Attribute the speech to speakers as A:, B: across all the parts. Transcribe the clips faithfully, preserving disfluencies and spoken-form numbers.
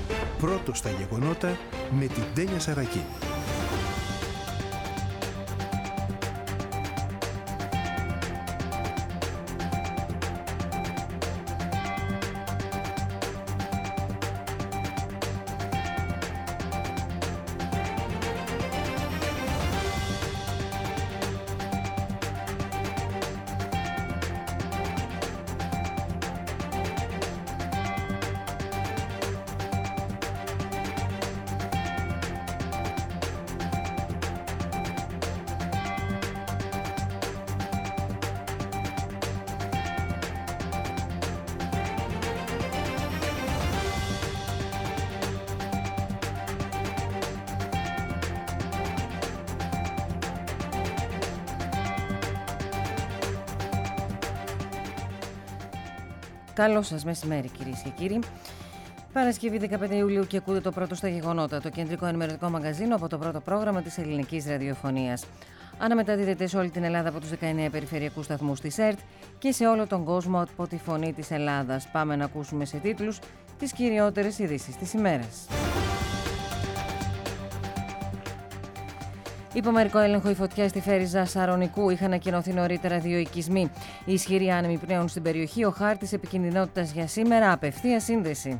A: Πρώτος στα γεγονότα με την Ντένια Σαρακή.
B: Καλό σας μεσημέρι, κυρίες και κύριοι. Παρασκευή δεκαπέντε Ιουλίου και ακούτε το πρώτο στα γεγονότα, το κεντρικό ενημερωτικό μαγαζίνο από το πρώτο πρόγραμμα της ελληνικής ραδιοφωνίας. Αναμεταδίδεται σε όλη την Ελλάδα από τους δεκαεννέα περιφερειακούς σταθμούς της ΕΡΤ και σε όλο τον κόσμο από τη Φωνή της Ελλάδας. Πάμε να ακούσουμε σε τίτλους τις κυριότερες ειδήσεις της ημέρας. Υπομερικό έλεγχο η φωτιά στη Φέρειζα Σαρονικού. Είχαν ακοινωθεί νωρίτερα δύο οικισμοί. Οι ισχυροί άνεμοι πνέουν στην περιοχή. Ο χάρτης επικινδυνότητας για σήμερα. Απευθεία σύνδεση.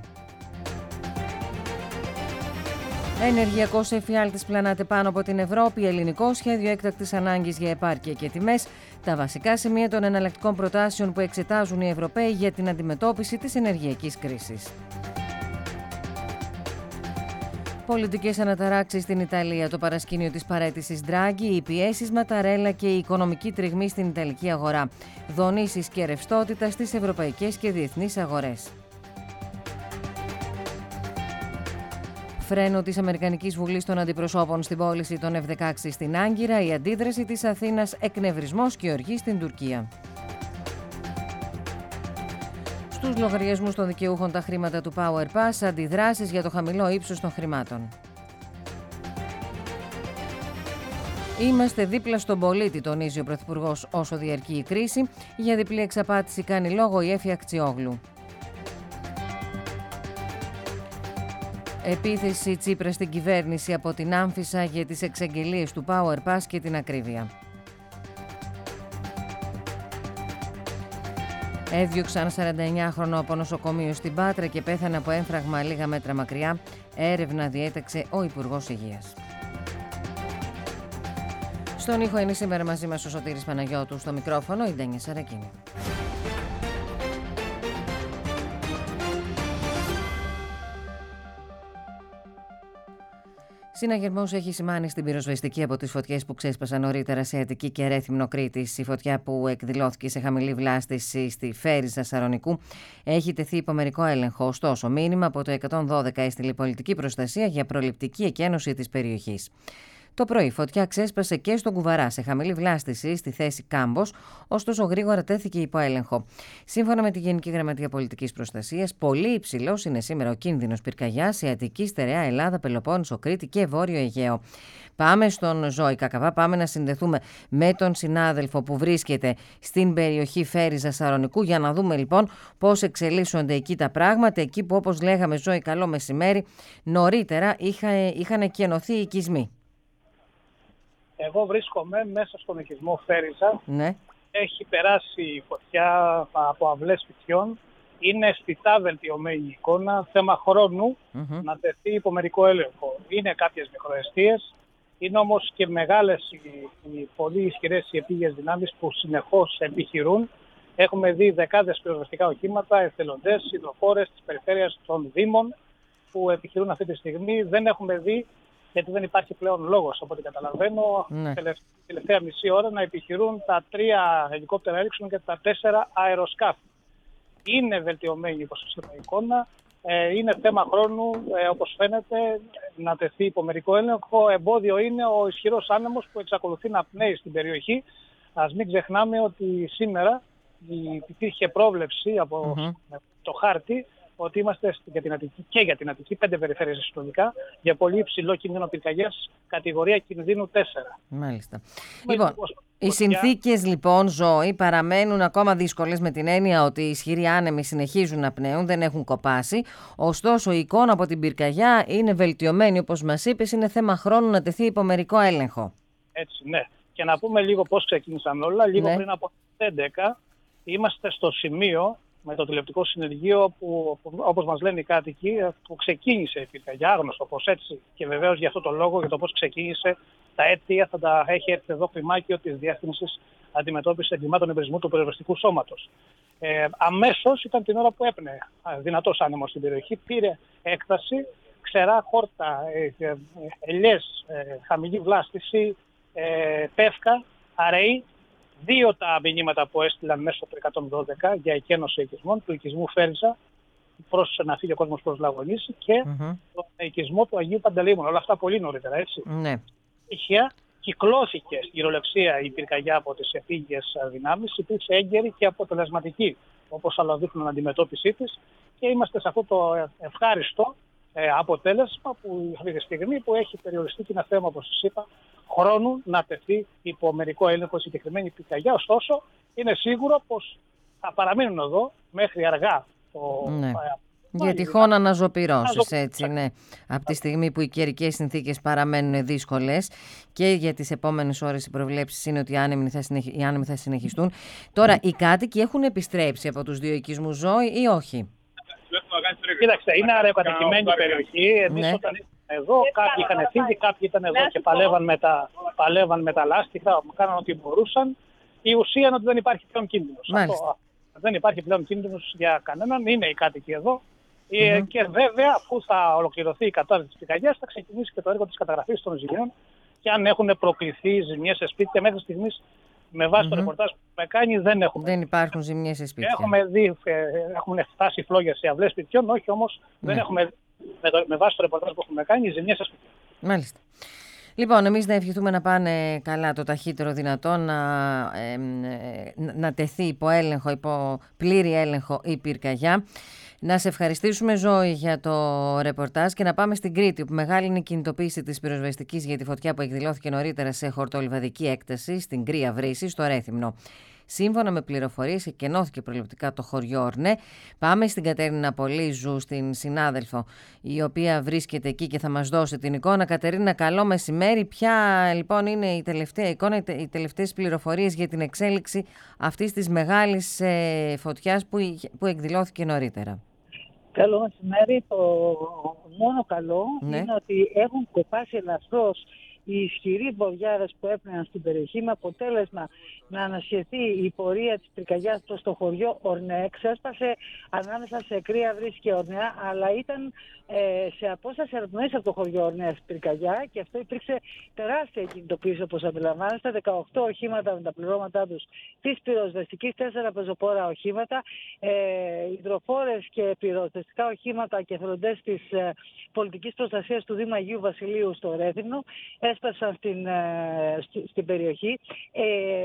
B: Ενεργειακός εφιάλτης πλανάται πάνω από την Ευρώπη. Ελληνικό σχέδιο έκτακτης ανάγκης για επάρκεια και τιμές. Τα βασικά σημεία των εναλλακτικών προτάσεων που εξετάζουν οι Ευρωπαίοι για την αντιμετώπιση της ενεργειακής κρίσης. Πολιτικές αναταράξεις στην Ιταλία, το παρασκήνιο της παραίτησης Ντράγκη, οι πιέσεις Ματαρέλα και η οικονομική τριγμή στην Ιταλική αγορά. Δονήσεις και ρευστότητα στις ευρωπαϊκές και διεθνείς αγορές. Φρένο της Αμερικανικής Βουλής των Αντιπροσώπων στην πώληση των εφ δεκαέξι στην Άγκυρα, η αντίδραση της Αθήνας, εκνευρισμός και οργή στην Τουρκία. Στους λογαριασμούς των δικαιούχων τα χρήματα του Power Pass, αντιδράσεις για το χαμηλό ύψος των χρημάτων. Είμαστε δίπλα στον πολίτη, τονίζει ο Πρωθυπουργός όσο διαρκεί η κρίση. Για διπλή εξαπάτηση κάνει λόγο η Έφη Ακτσιόγλου. Επίθεση Τσίπρα στην κυβέρνηση από την Άμφισσα για τις εξαγγελίες του Power Pass και την ακρίβεια. Έδιωξαν σαρανταεννιάχρονο από νοσοκομείο στην Πάτρα και πέθανε από έμφραγμα λίγα μέτρα μακριά. Έρευνα διέταξε ο Υπουργός Υγείας. Στον ήχο είναι σήμερα μαζί μας ο Σωτήρης Παναγιώτου, στο μικρόφωνο η Ντένια Σαρακίνη. Συναγερμός έχει σημάνει στην πυροσβεστική από τις φωτιές που ξέσπασαν νωρίτερα σε Αττική και Ρέθυμνο Κρήτης. Η φωτιά που εκδηλώθηκε σε χαμηλή βλάστηση στη Φέρειζα Σαρονικού έχει τεθεί υπομερικό έλεγχο. Ωστόσο, μήνυμα από το εκατόν δώδεκα έστειλε πολιτική προστασία για προληπτική εκένωση της περιοχής. Το πρωί, φωτιά ξέσπασε και στον Κουβαρά, σε χαμηλή βλάστηση στη θέση Κάμπος, ωστόσο γρήγορα τέθηκε υπό έλεγχο. Σύμφωνα με τη Γενική Γραμματεία Πολιτικής Προστασίας, πολύ υψηλός είναι σήμερα ο κίνδυνος πυρκαγιάς σε Αττική, Στερεά, Ελλάδα, Πελοπόννησο, Κρήτη και Βόρειο Αιγαίο. Πάμε στον Ζώη Κακαβά, πάμε να συνδεθούμε με τον συνάδελφο που βρίσκεται στην περιοχή Φέρειζα Σαρονικού για να δούμε λοιπόν πώς εξελίσσονται εκεί τα πράγματα. Εκεί που, όπως λέγαμε, Ζώη, καλό μεσημέρι, νωρίτερα είχα, είχαν εκενωθεί οι οικισμοί.
C: Εγώ βρίσκομαι μέσα στον οικισμό Φέρειζα.
B: Ναι.
C: Έχει περάσει η φωτιά από αυλές σπιτιών. Είναι αισθητά βελτιωμένη η εικόνα. Θέμα χρόνου mm-hmm. να τεθεί υπομερικό έλεγχο. Είναι κάποιες μικροαιστείες. Είναι όμως και μεγάλες οι, οι πολύ ισχυρές οι επίγειες δυνάμεις που συνεχώς επιχειρούν. Έχουμε δει δεκάδες πυροσβεστικά οχήματα, εθελοντές, υδροφόρες της περιφέρειας των Δήμων που επιχειρούν αυτή τη στιγμή. Δεν έχουμε δει, γιατί δεν υπάρχει πλέον λόγος, από ό,τι καταλαβαίνω, ναι. τελευταία, τελευταία μισή ώρα να επιχειρούν τα τρία ελικόπτερα Έριξον και τα τέσσερα αεροσκάφη. Είναι βελτιωμένη η ποσοστή εικόνα, ε, είναι θέμα χρόνου, ε, όπως φαίνεται, να τεθεί υπομερικό έλεγχο. Εμπόδιο είναι ο ισχυρός άνεμος που εξακολουθεί να πνέει στην περιοχή. Ας μην ξεχνάμε ότι σήμερα υπήρχε πρόβλεψη από mm-hmm. το χάρτη ότι είμαστε για την Αττική και για την Αττική, πέντε περιφέρειες συνολικά, για πολύ υψηλό κίνδυνο πυρκαγιάς, κατηγορία κινδύνου τέσσερα.
B: Μάλιστα.
C: Με
B: Λοιπόν, οι συνθήκες λοιπόν, Ζώη, παραμένουν ακόμα δύσκολες με την έννοια ότι οι ισχυροί άνεμοι συνεχίζουν να πνέουν, δεν έχουν κοπάσει. Ωστόσο, η εικόνα από την πυρκαγιά είναι βελτιωμένη, όπως μας είπες, είναι θέμα χρόνου να τεθεί υπό μερικό έλεγχο.
C: Έτσι, ναι. Και να πούμε λίγο πώς ξεκίνησαν όλα. Λίγο
B: ναι.
C: πριν από το έντεκα είμαστε στο σημείο με το τηλεοπτικό συνεργείο που, όπως μας λένε οι κάτοικοι, που ξεκίνησε η πυρκαγιά, άγνωστο πώς έτσι. Και βεβαίως για αυτό το λόγο, για το πώς ξεκίνησε, τα αίτια θα τα έχει έρθει εδώ κλιμάκιο της Διεύθυνσης Αντιμετώπισης Εγκλημάτων Εμπρισμού του Πυροσβεστικού Σώματος. Ε, αμέσως ήταν την ώρα που έπνεε δυνατός άνεμος στην περιοχή, πήρε έκταση, ξερά χόρτα, ε, ε, ελιές, ε, χαμηλή βλάστηση, ε, πεύκα, αραιοί. Δύο τα μηνύματα που έστειλαν μέσω του εκατόν δώδεκα για εκένωση οικισμών, του οικισμού Φέριζα, προς να φύγει ο κόσμος προς Λαγονίση, και mm-hmm. τον οικισμό του Αγίου Παντελεήμωνα. Όλα αυτά πολύ νωρίτερα, έτσι.
B: Ναι.
C: Είχε, κυκλώθηκε στην κυριολεξία η πυρκαγιά από τις επίγειες δυνάμεις, υπήρξε έγκαιρη και αποτελεσματική, όπως άλλα δείχνουν, αντιμετώπιση της, και είμαστε σε αυτό το ευχάριστο ε, αποτέλεσμα που αυτή τη στιγμή που έχει περιοριστεί και ένα θέμα, όπως σας είπα, χρόνου να τεθεί υπό μερικό έλεγχο συγκεκριμένη πυρκαγιά. Ωστόσο, είναι σίγουρο πως θα παραμείνουν εδώ μέχρι αργά το.
B: Ναι. Για τυχόν αναζωπυρώσεις, έτσι, ναι. Από τη στιγμή που οι καιρικές συνθήκες παραμένουν δύσκολες και για τις επόμενες ώρες οι προβλέψεις είναι ότι οι άνεμοι θα, συνεχι... οι άνεμοι θα συνεχιστούν. Τώρα, οι κάτοικοι έχουν επιστρέψει από τους δύο οικισμούς, Ζώη, ή όχι?
C: Κοίταξε, είναι αραιοκατοικημένη περιοχή. Εμείς ναι. όταν ήμουν εδώ, κάποιοι είχαν φύγει, κάποιοι ήταν εδώ και παλεύαν με τα, παλεύαν με τα λάστιχα, κάναν ό,τι μπορούσαν. Η ουσία είναι ότι δεν υπάρχει πλέον κίνδυνος. Αυτό, δεν υπάρχει πλέον κίνδυνος για κανέναν, είναι οι κάτοικοι εδώ. Mm-hmm. Και βέβαια, αφού θα ολοκληρωθεί η κατάσταση της πυρκαγιάς, θα ξεκινήσει και το έργο της καταγραφής των ζημιών και αν έχουν προκληθεί ζημιές σε σπίτια. Μέχρι στιγμής, με βάση mm-hmm. το ρεπορτάζ που έχουμε κάνει, δεν έχουμε.
B: Δεν υπάρχουν ζημιές σε σπίτια.
C: Έχουμε δει, έχουν φτάσει φλόγια σε αυλές σπιτιών, όχι όμως, mm-hmm. δεν έχουμε, με, το, με βάση το ρεπορτάζ που έχουμε κάνει, ζημιές σε σπίτια.
B: Μάλιστα. Λοιπόν, εμείς να ευχηθούμε να πάνε καλά το ταχύτερο δυνατό, να, ε, να τεθεί υπό έλεγχο, υπό πλήρη έλεγχο η πυρκαγιά. Να σε ευχαριστήσουμε, Ζώη, για το ρεπορτάζ και να πάμε στην Κρήτη, όπου μεγάλη είναι η κινητοποίηση της πυροσβεστικής για τη φωτιά που εκδηλώθηκε νωρίτερα σε χορτολιβαδική έκταση στην Κρία Βρύση, στο Ρέθυμνο. Σύμφωνα με πληροφορίες, εκενώθηκε προληπτικά το χωριό Ορνέ. Πάμε στην Κατερίνα Πολύζου, στην συνάδελφο, η οποία βρίσκεται εκεί και θα μας δώσει την εικόνα. Κατερίνα, καλό μεσημέρι. Ποια λοιπόν είναι η τελευταία εικόνα, οι τελευταίες πληροφορίες για την εξέλιξη αυτής της μεγάλης ε, φωτιάς που, που εκδηλώθηκε νωρίτερα?
D: Καλό μεσημέρι. Το μόνο καλό ναι. είναι ότι έχουν κοπάσει ελαφρώς οι ισχυροί βοριάδες που έπαιρναν στην περιοχή, με αποτέλεσμα να ανασχεθεί η πορεία της πυρκαγιάς προς το χωριό Ορνέ. Ξέσπασε ανάμεσα σε Κρία Βρύση και Ορνέα, αλλά ήταν ε, σε απόσταση αρπνοής από το χωριό Ορνέα στην πυρκαγιά, και αυτό υπήρξε τεράστια κινητοποίηση, όπως αντιλαμβάνεστε. δεκαοκτώ οχήματα με τα πληρώματά τους της πυροσβεστικής, τέσσερα πεζοπόρα οχήματα, ε, υδροφόρες και πυροσβεστικά οχήματα και εθελοντές της ε, πολιτικής προστασίας του Δήμου Αγίου Βασιλείου στο Ρέθυμνο έσπασαν στην, ε, στη, στην περιοχή. Ε,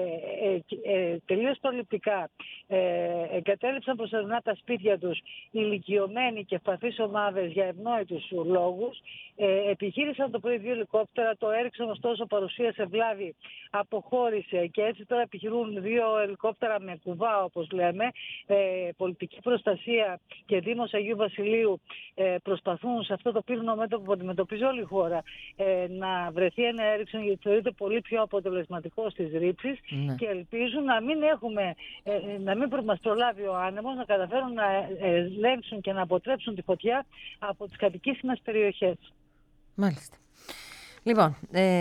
D: ε, ε, τελείως προληπτικά ε, εγκατέλειψαν προσωρινά τα σπίτια τους ηλικιωμένοι και ευπαθείς ομάδες για ευνόητους λόγους. Ε, επιχείρησαν το πρωί δύο ελικόπτερα, το έριξαν, ωστόσο παρουσίασε βλάβη, αποχώρησε, και έτσι τώρα επιχειρούν δύο ελικόπτερα με κουβά, όπως λέμε. Ε, πολιτική προστασία και Δήμος Αγίου Βασιλείου ε, προσπαθούν σε αυτό το πύρινο μέτωπο που αντιμετωπίζει όλη η χώρα ε, να βρεθεί ένα έριξον, γιατί θεωρείται πολύ πιο αποτελεσματικό στις ρήψεις, ναι. και ελπίζουν να μην έχουμε, ε, να μην μας προλάβει ο άνεμος, να καταφέρουν να ελέγξουν και να αποτρέψουν τη φωτιά από τις κατοικήσιμες περιοχές.
B: Μάλιστα. Λοιπόν,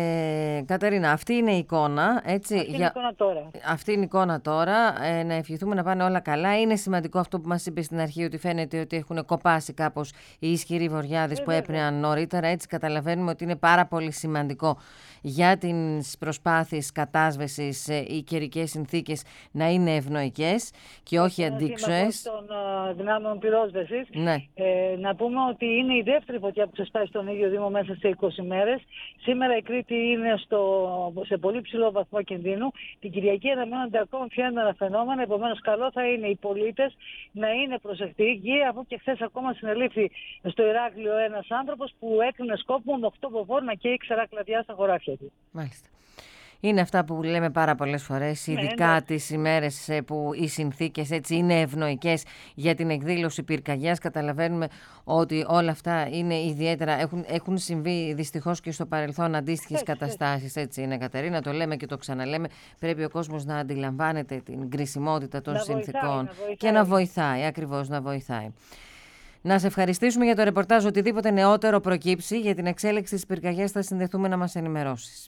B: ε, Κατερίνα, αυτή είναι η εικόνα. Έτσι,
D: αυτή, είναι για... εικόνα τώρα.
B: αυτή είναι η εικόνα τώρα. Ε, να ευχηθούμε να πάνε όλα καλά. Είναι σημαντικό αυτό που μας είπε στην αρχή, ότι φαίνεται ότι έχουν κοπάσει κάπως οι ισχυροί βοριάδες ε, που έπαιρναν νωρίτερα. Έτσι καταλαβαίνουμε ότι είναι πάρα πολύ σημαντικό για τις προσπάθειες κατάσβεσης ε, οι καιρικές συνθήκες να είναι ευνοϊκές και όχι αντίξωες.
D: Των uh, δυνάμεων πυρόσβεσης.
B: Ναι.
D: Ε, να πούμε ότι είναι η δεύτερη φωτιά που ξεσπάσει στον ίδιο Δήμο μέσα σε είκοσι μέρες. Σήμερα η Κρήτη είναι στο, σε πολύ ψηλό βαθμό κινδύνου. Την Κυριακή αναμένονται ακόμα πιο έντονα φαινόμενα. Επομένως, καλό θα είναι οι πολίτες να είναι προσεκτικοί, αφού και χθες ακόμα συνελήφθη στο Ηράκλειο ένας άνθρωπος που έκρινε σκόπιμο με οκτώ μποφόρ να καίει ξερά κλαδιά στα χωράφια του.
B: Μάλιστα. Είναι αυτά που λέμε πάρα πολλές φορές, ειδικά ναι, τις ημέρες που οι συνθήκες έτσι είναι ευνοϊκές για την εκδήλωση πυρκαγιάς. Καταλαβαίνουμε ότι όλα αυτά είναι ιδιαίτερα, έχουν, έχουν συμβεί δυστυχώς και στο παρελθόν αντίστοιχες καταστάσεις. Έτσι είναι, Κατερίνα, το λέμε και το ξαναλέμε. Πρέπει ο κόσμος να αντιλαμβάνεται την κρισιμότητα των να συνθήκων βοηθάει, να βοηθάει. Και να βοηθάει, ακριβώς να βοηθάει. Να σε ευχαριστήσουμε για το ρεπορτάζ. Οτιδήποτε νεότερο προκύψει για την εξέλιξη της πυρκαγιάς θα συνδεθούμε να μας ενημερώσεις.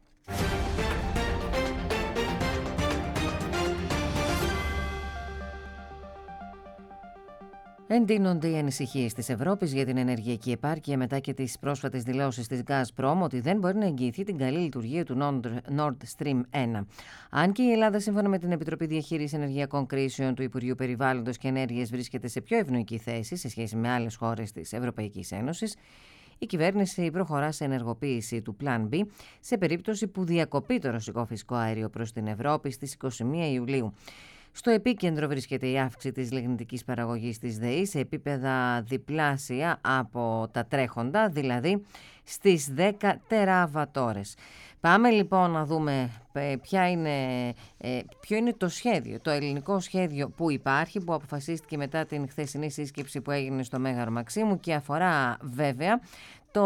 B: Εντείνονται οι ανησυχίες της Ευρώπης για την ενεργειακή επάρκεια μετά και τις πρόσφατες δηλώσεις της Gazprom ότι δεν μπορεί να εγγυηθεί την καλή λειτουργία του Nord Stream ένα. Αν και η Ελλάδα, σύμφωνα με την Επιτροπή Διαχείρισης Ενεργειακών Κρίσεων του Υπουργείου Περιβάλλοντος και Ενέργειας, βρίσκεται σε πιο ευνοϊκή θέση σε σχέση με άλλες χώρες της Ευρωπαϊκής Ένωσης, η κυβέρνηση προχωρά σε ενεργοποίηση του Plan B σε περίπτωση που διακοπεί το ρωσικό φυσικό αέριο προς την Ευρώπη στις είκοσι μία Ιουλίου. Στο επίκεντρο βρίσκεται η αύξηση της λιγνητικής παραγωγής της ΔΕΗ σε επίπεδα διπλάσια από τα τρέχοντα, δηλαδή στις δέκα τεραβατόρες. Πάμε λοιπόν να δούμε ποια είναι, ποιο είναι το σχέδιο, το ελληνικό σχέδιο που υπάρχει, που αποφασίστηκε μετά την χθεσινή σύσκεψη που έγινε στο Μέγαρο Μαξίμου και αφορά βέβαια το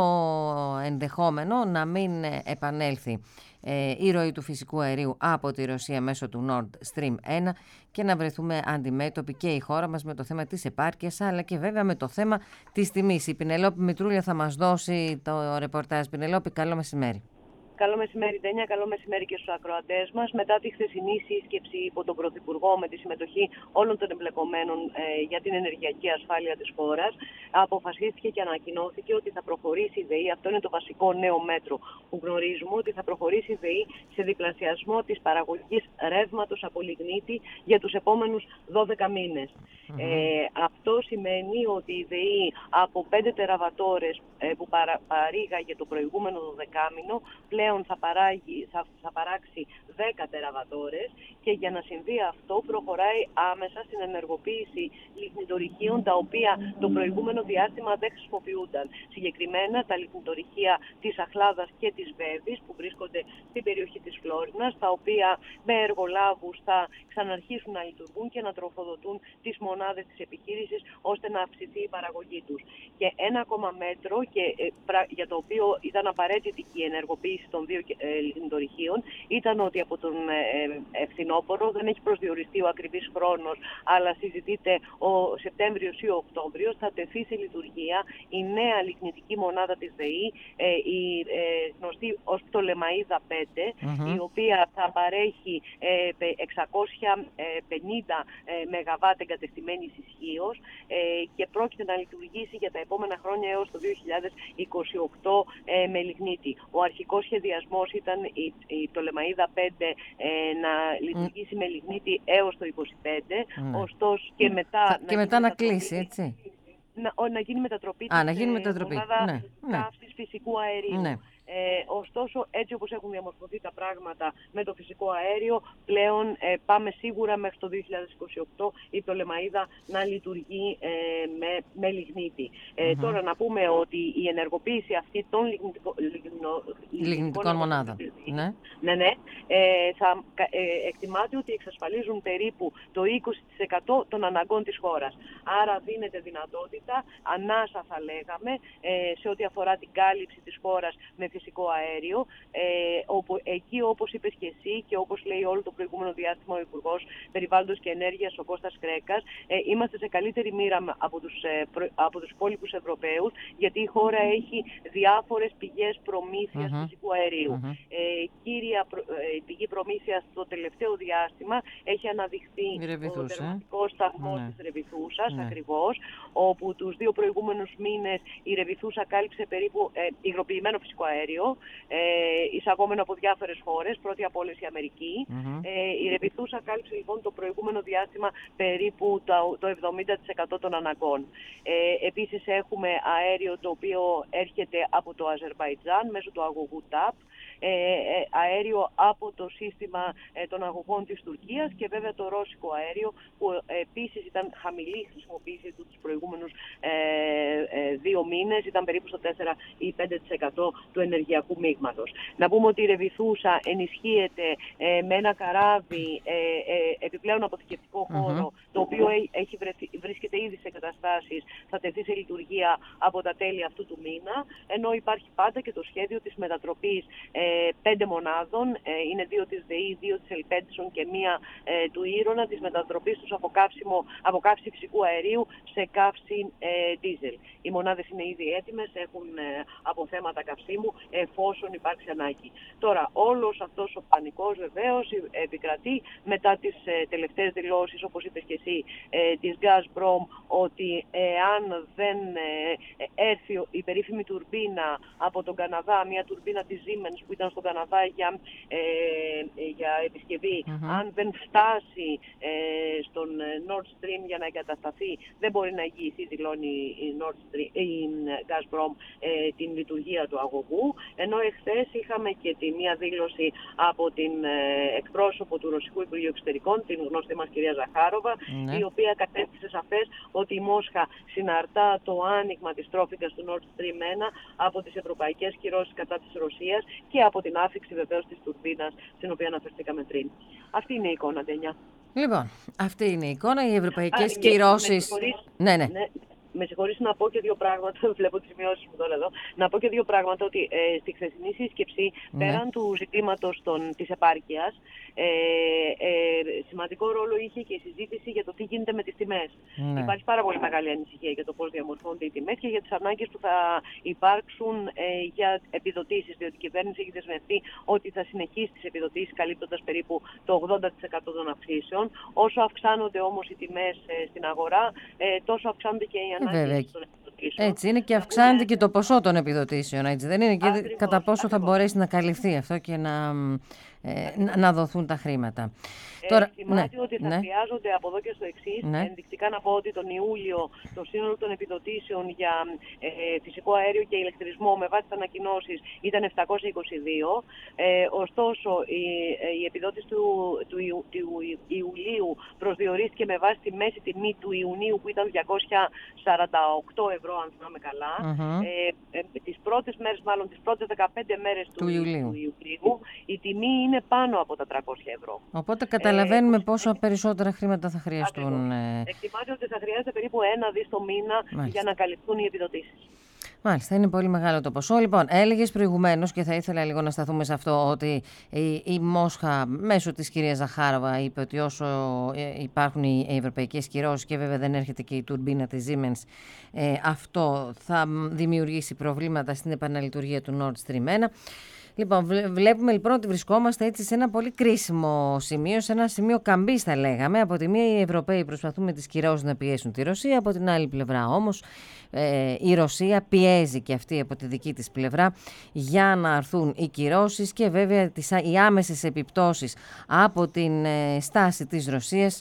B: ενδεχόμενο να μην επανέλθει ε, η ροή του φυσικού αερίου από τη Ρωσία μέσω του Nord Stream ένα και να βρεθούμε αντιμέτωποι και η χώρα μας με το θέμα της επάρκειας, αλλά και βέβαια με το θέμα της τιμής. Η Πινελόπη Μητρούλια θα μας δώσει το ρεπορτάζ. Πινελόπη, καλό μεσημέρι.
E: Καλό μεσημέρι, Ντένια. Καλό μεσημέρι και στους ακροατές μας. Μετά τη χθεσινή σύσκεψη υπό τον Πρωθυπουργό με τη συμμετοχή όλων των εμπλεκομένων ε, για την ενεργειακή ασφάλεια της χώρας, αποφασίστηκε και ανακοινώθηκε ότι θα προχωρήσει η ΔΕΗ. Αυτό είναι το βασικό νέο μέτρο που γνωρίζουμε, ότι θα προχωρήσει η ΔΕΗ σε διπλασιασμό της παραγωγής ρεύματος από λιγνίτη για τους επόμενους δώδεκα μήνες. Mm-hmm. Ε, αυτό σημαίνει ότι η ΔΕΗ από πέντε τεραβατόρες ε, που παρα, παρήγαγε το προηγούμενο δωδεκάμηνο πλέον θα, παράγει, θα, θα παράξει δέκα τεραβατόρες και για να συμβεί αυτό προχωράει άμεσα στην ενεργοποίηση λιγνητορυχείων τα οποία το προηγούμενο διάστημα δεν χρησιμοποιούνταν. Συγκεκριμένα τα λιγνητορυχεία της Αχλάδας και της Βέβης που βρίσκονται στην περιοχή της Φλόρινας, τα οποία με εργολάβους θα ξαναρχίσουν να λειτουργούν και να τροφοδοτούν τις μονάδες της επιχείρησης ώστε να αυξηθεί η παραγωγή τους. Και ένα ακόμα μέτρο και, ε, πρα, για το οποίο ήταν απαραίτητη η ενεργοποίηση των δύο ε, λιγνητορυχείων ήταν ότι από τον ε, ευθυνόπορο δεν έχει προσδιοριστεί ο ακριβής χρόνος, αλλά συζητείται ο Σεπτέμβριος ή ο Οκτώβριος, θα τεθεί σε λειτουργία η νέα λιγνητική μονάδα της ΔΕΗ, ε, η ε, γνωστή ως Πτολεμαΐδα πέντε, mm-hmm. η οποία θα παρέχει ε, εξακόσια πενήντα ε, μεγαβάτ εγκατεστημένης ισχύως ε, και πρόκειται να λειτουργήσει για τα επόμενα χρόνια έως το δύο χιλιάδες είκοσι οκτώ ε, με λιγνίτη. Ο αρχικός σχεδιασμός ήταν η, η Πτολεμαΐδα πέντε ε, να λειτουργήσει mm. με λιγνίτη έως το είκοσι πέντε, mm. ωστόσο και μετά,
B: θα,
E: να,
B: και μετά να κλείσει, έτσι.
E: Να, να γίνει μετατροπή
B: Α,
E: της
B: να γίνει μετατροπή.
E: μονάδα
B: ναι,
E: καύσης
B: ναι.
E: φυσικού αερίου. Ναι. Ε, ωστόσο, έτσι όπως έχουν διαμορφωθεί τα πράγματα με το φυσικό αέριο, πλέον ε, πάμε σίγουρα μέχρι το δύο χιλιάδες είκοσι οκτώ η Πτολεμαΐδα να λειτουργεί ε, με, με λιγνίτη. Ε, mm-hmm. Τώρα να πούμε ότι η ενεργοποίηση αυτή των λιγνητικό, λιγνο,
B: λιγνητικών μονάδων ναι.
E: Ναι, ναι, ε, θα ε, εκτιμάται ότι εξασφαλίζουν περίπου το είκοσι τοις εκατό των αναγκών της χώρας. Άρα δίνεται δυνατότητα, ανάσα θα λέγαμε, ε, σε ό,τι αφορά την κάλυψη της χώρας με φυσικό αέριο, ε, όπου εκεί όπως είπες και εσύ και όπως λέει όλο το προηγούμενο διάστημα ο Υπουργός Περιβάλλοντος και Ενέργειας ο Κώστας Κρέκας, ε, είμαστε σε καλύτερη μοίρα από τους, ε, προ, από τους υπόλοιπους Ευρωπαίους, γιατί η χώρα έχει διάφορες πηγές προμήθειας mm-hmm. φυσικού αερίου. Mm-hmm. Ε, κύρια προ, ε, πηγή προμήθειας το τελευταίο διάστημα έχει αναδειχθεί ο τερματικός σταθμός mm-hmm. της Ρεβιθούσας, mm-hmm. ακριβώς, όπου τους δύο προηγούμενους μήνες η Ρεβιθούσα κάλυψε περίπου ε, υγροποιημένο φυσικό αέριο, αέριο, ε, εισαγόμενο από διάφορες χώρες, πρώτη από όλες η Αμερική.
B: Mm-hmm.
E: Ε, η Ρεβιθούσα κάλυψε λοιπόν το προηγούμενο διάστημα περίπου το, το εβδομήντα τοις εκατό των αναγκών. Ε, επίσης έχουμε αέριο το οποίο έρχεται από το Αζερβαϊτζάν μέσω του αγωγού ΤΑΠ, ε, αέριο από το σύστημα ε, των αγωγών της Τουρκίας και βέβαια το ρώσικο αέριο που ε, επίσης ήταν χαμηλή χρησιμοποίηση του τους προηγούμενους ε, ε, δύο μήνες, ήταν περίπου στο τέσσερα ή πέντε τοις εκατό του ενεργειακού μείγματος. Να πούμε ότι η Ρεβιθούσα ενισχύεται ε, με ένα καράβι ε, ε, επιπλέον αποθηκευτικό χώρο, mm-hmm. το οποίο έχει βρεθεί, βρίσκεται ήδη σε καταστάσεις, θα τεθεί σε λειτουργία από τα τέλη αυτού του μήνα, ενώ υπάρχει πάντα και το σχέδιο της μετατροπής ε, πέντε μονάδων, ε, είναι δύο της ΔΕΗ, δύο της Ελπέντισον και μία ε, του Ήρωνα, της μετατροπής τους από, καύσιμο, από καύση φυσικού αερίου σε καύση ε, δίζελ. Οι μονάδες είναι ήδη έτοιμες, έχουν ε, αποθέματα καυσίμου εφόσον υπάρξει ανάγκη. Τώρα, όλος αυτός ο πανικός βεβαίως επικρατεί μετά τις ε, τελευταίες δηλώσεις, όπως είπες και εσύ, ε, της Gazprom, ότι εάν δεν ε, έρθει η περίφημη τουρμπίνα από τον Καναδά, μια τουρμπίνα της Siemens που ήταν στον Καναδά για, ε, για επισκευή, mm-hmm. αν δεν φτάσει ε, στον Nord Stream για να εγκατασταθεί, δεν μπορεί να εγγυηθεί, δηλώνει η, Nord Stream, η Gazprom, ε, την λειτουργία του αγωγού. Ενώ εχθές είχαμε και τη μία δήλωση από την ε, εκπρόσωπο του Ρωσικού Υπουργείου Εξωτερικών, την γνωστή μας κυρία Ζαχάροβα, mm-hmm. η οποία κατέστησε σαφές ότι η Μόσχα συναρτά το άνοιγμα της τρόφικας του Nord Stream ένα από τις ευρωπαϊκές κυρώσεις κατά της Ρωσίας και από την άφιξη βεβαίως της τουρμπίνας, στην οποία αναφερθήκαμε πριν. Αυτή είναι η εικόνα, Ντένια.
B: Λοιπόν, αυτή είναι η εικόνα. Οι ευρωπαϊκές κυρώσεις. Ναι, ναι.
E: ναι. Με συγχωρείς να πω και δύο πράγματα, βλέπω τις σημειώσεις μου τώρα εδώ, να πω και δύο πράγματα ότι ε, στη χθεσινή σύσκεψη, ναι. πέραν του ζητήματος των, της επάρκειας, ε, ε, σημαντικό ρόλο είχε και η συζήτηση για το τι γίνεται με τις τιμές. Ναι. Υπάρχει πάρα πολύ μεγάλη ανησυχία για το πώς διαμορφώνονται οι τιμές και για τις ανάγκες που θα υπάρξουν ε, για επιδοτήσεις, διότι η κυβέρνηση έχει δεσμευτεί ότι θα συνεχίσει τις επιδοτήσεις καλύπτοντας περίπου το ογδόντα τοις εκατό των αυξήσεων. Όσο αυξάνονται όμως οι τιμές ε, στην αγορά, ε, τόσο αυξάνονται και οι ανάγκες.
B: Βέβαια. Έτσι είναι και αυξάνεται και το ποσό των επιδοτήσεων, έτσι δεν είναι? Και ακριβώς, κατά πόσο ακριβώς. θα μπορέσει να καλυφθεί αυτό και να, ε, να δοθούν τα χρήματα.
E: Ε, Τώρα, θυμάται ναι, ότι θα ναι. χρειάζονται από εδώ και στο εξής. Ναι. Ενδεικτικά να πω ότι τον Ιούλιο το σύνολο των επιδοτήσεων για ε, φυσικό αέριο και ηλεκτρισμό με βάση τις ανακοινώσεις ήταν επτακόσια είκοσι δύο. Ε, ωστόσο, η, η επιδότηση του, του, του, του Ιουλίου προσδιορίστηκε με βάση τη μέση τιμή του Ιουνίου που ήταν διακόσια σαράντα οκτώ ευρώ, αν θυμάμαι καλά. Mm-hmm. Ε, ε, τις πρώτες μέρες, μάλλον τις πρώτες δεκαπέντε μέρες του, του, Ιουλίου. του Ιουλίου, η τιμή είναι πάνω από τα τριακόσια ευρώ.
B: Οπότε καταλαβαίνουμε ε, πόσο περισσότερα χρήματα θα χρειαστούν.
E: Ε... Εκτιμάται ότι θα χρειάζεται περίπου ένα δις το μήνα Μάλιστα. για να καλυφθούν οι επιδοτήσεις.
B: Μάλιστα, είναι πολύ μεγάλο το ποσό. Λοιπόν, έλεγες προηγουμένως και θα ήθελα λίγο να σταθούμε σε αυτό, ότι η, η Μόσχα μέσω της κυρίας Ζαχάροβα είπε ότι όσο υπάρχουν οι ευρωπαϊκές κυρώσεις και βέβαια δεν έρχεται και η τουρμπίνα της Siemens, ε, αυτό θα δημιουργήσει προβλήματα στην επαναλειτουργία του Nord Stream ένα. Λοιπόν, βλέπουμε λοιπόν ότι βρισκόμαστε έτσι σε ένα πολύ κρίσιμο σημείο, σε ένα σημείο καμπής θα λέγαμε. Από τη μία οι Ευρωπαίοι προσπαθούν με τις κυρώσεις να πιέσουν τη Ρωσία, από την άλλη πλευρά όμως ε, η Ρωσία πιέζει και αυτή από τη δική της πλευρά για να αρθούν οι κυρώσεις και βέβαια τις, οι άμεσες επιπτώσεις από την ε, στάση της Ρωσίας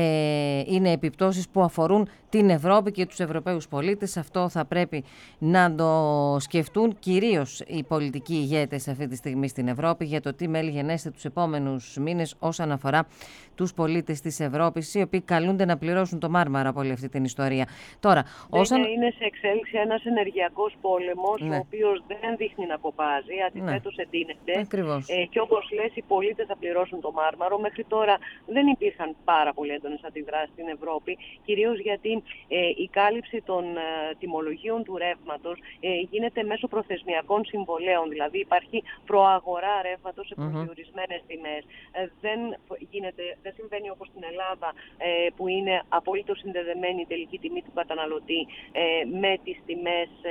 B: ε, είναι επιπτώσεις που αφορούν την Ευρώπη και τους Ευρωπαίους πολίτες. Αυτό θα πρέπει να το σκεφτούν κυρίως οι πολιτικοί ηγέτες αυτή τη στιγμή στην Ευρώπη για το τι μέλη γενέστε τους επόμενους μήνες όσον αφορά τους πολίτες της Ευρώπης, οι οποίοι καλούνται να πληρώσουν το μάρμαρα από όλη αυτή την ιστορία. Τώρα, όσον...
E: Είναι σε εξέλιξη ένας ενεργειακός πόλεμος, ναι. ο οποίος δεν δείχνει να κοπάζει, αντιθέτως ναι. εντείνεται.
B: Ακριβώς.
E: Ε, και όπως λες, οι πολίτες θα πληρώσουν το μάρμαρο. Μέχρι τώρα δεν υπήρχαν πάρα πολύ έντονες αντιδράσεις στην Ευρώπη, κυρίως γιατί ε, η κάλυψη των ε, τιμολογίων του ρεύματος ε, γίνεται μέσω προθεσμιακών συμβολέων, δηλαδή υπάρχει προαγορά ρεύματος σε προσδιορισμένες mm-hmm. τιμές. Ε, δεν, γίνεται, δεν συμβαίνει όπως στην Ελλάδα ε, που είναι απολύτως συνδεδεμένη η τελική τιμή του καταναλωτή ε, με τις τιμές ε,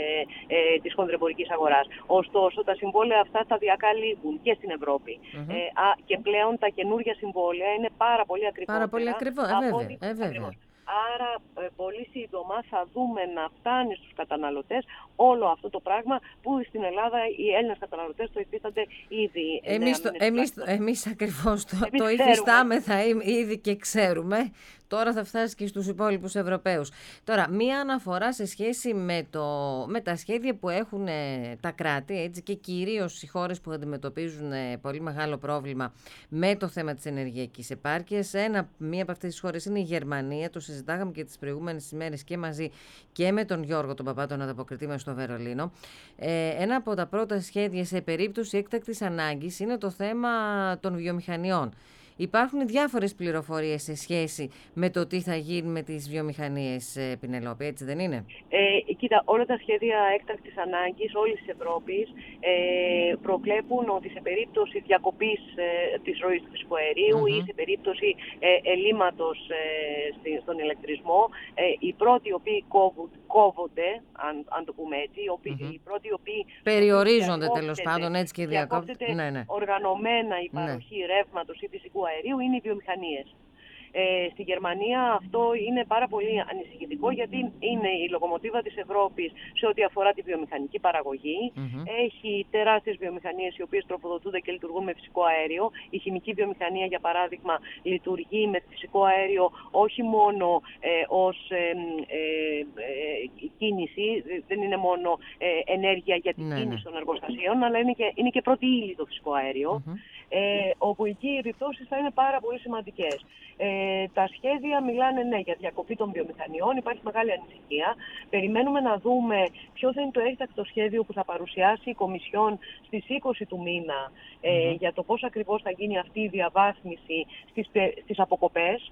E: ε, της χονδρεμπορικής αγοράς. Ωστόσο, τα συμβόλαια αυτά σταδιακά λήγουν και στην Ευρώπη. Mm-hmm. Ε, α, και πλέον τα καινούργια συμβόλαια είναι πάρα πολύ ακριβότερα.
B: Πάρα πολύ ακριβό, ε, βέβαια, ε, βέβαια.
E: Άρα ε, πολύ σύντομα θα δούμε να φτάνει στους καταναλωτές όλο αυτό το πράγμα που στην Ελλάδα οι Έλληνες καταναλωτές το υφίστανται ήδη.
B: Εμείς, το, εμείς, εμείς ακριβώς το, το υφιστάμεθα ήδη και ξέρουμε. Τώρα θα φτάσει και στους υπόλοιπους Ευρωπαίους. Τώρα, μία αναφορά σε σχέση με, το, με τα σχέδια που έχουν ε, τα κράτη, έτσι, και κυρίως οι χώρες που αντιμετωπίζουν ε, πολύ μεγάλο πρόβλημα με το θέμα της ενεργειακής επάρκειας. Ένα, μία από αυτές τις χώρες είναι η Γερμανία. Το συζητάγαμε και τις προηγούμενες ημέρες και μαζί και με τον Γιώργο τον Παπά, τον ανταποκριτή μας στο Βερολίνο. Ε, ένα από τα πρώτα σχέδια σε περίπτωση έκτακτης ανάγκης είναι το θέμα των βιομηχανιών. Υπάρχουν διάφορες πληροφορίες σε σχέση με το τι θα γίνει με τις βιομηχανίες, Πινελόπη, έτσι δεν είναι?
E: Ε, κοίτα, όλα τα σχέδια έκτακτης ανάγκης όλης της Ευρώπης ε, προβλέπουν ότι σε περίπτωση διακοπής ε, της ροής του φυσικού αερίου mm-hmm. ή σε περίπτωση ε, ελλείμματος ε, στη, στον ηλεκτρισμό, ε, οι πρώτοι οι οποίοι κόβονται, κόβονται αν, αν το πούμε έτσι, οι, οποίοι, mm-hmm. οι πρώτοι οι οποίοι
B: περιορίζονται τέλος πάντων έτσι και
E: διακόπτεται ναι, ναι. οργανωμένα η παροχή ναι. ρεύματος ή φυσικού αερίου είναι οι βιομηχανίες. Ε, στη Γερμανία αυτό είναι πάρα πολύ ανησυχητικό γιατί είναι η λοκομοτίβα της Ευρώπης σε ό,τι αφορά τη βιομηχανική παραγωγή. Mm-hmm. Έχει τεράστιες βιομηχανίες οι οποίες τροφοδοτούνται και λειτουργούν με φυσικό αέριο. Η χημική βιομηχανία, για παράδειγμα, λειτουργεί με φυσικό αέριο όχι μόνο ε, ως ε, ε, ε, κίνηση, δεν είναι μόνο ε, ενέργεια για την mm-hmm. κίνηση των εργοστασίων, αλλά είναι και, είναι και πρώτη ύλη το φυσικό αέριο. Mm-hmm. Ε, όπου εκεί οι επιπτώσεις θα είναι πάρα πολύ σημαντικές. Ε, τα σχέδια μιλάνε ναι, για διακοπή των βιομηχανιών, υπάρχει μεγάλη ανησυχία. Περιμένουμε να δούμε ποιο θα είναι το έκτακτο σχέδιο που θα παρουσιάσει η Κομισιόν στις είκοσι του μήνα ε, mm-hmm. για το πώς ακριβώς θα γίνει αυτή η διαβάθμιση στις, στις αποκοπές.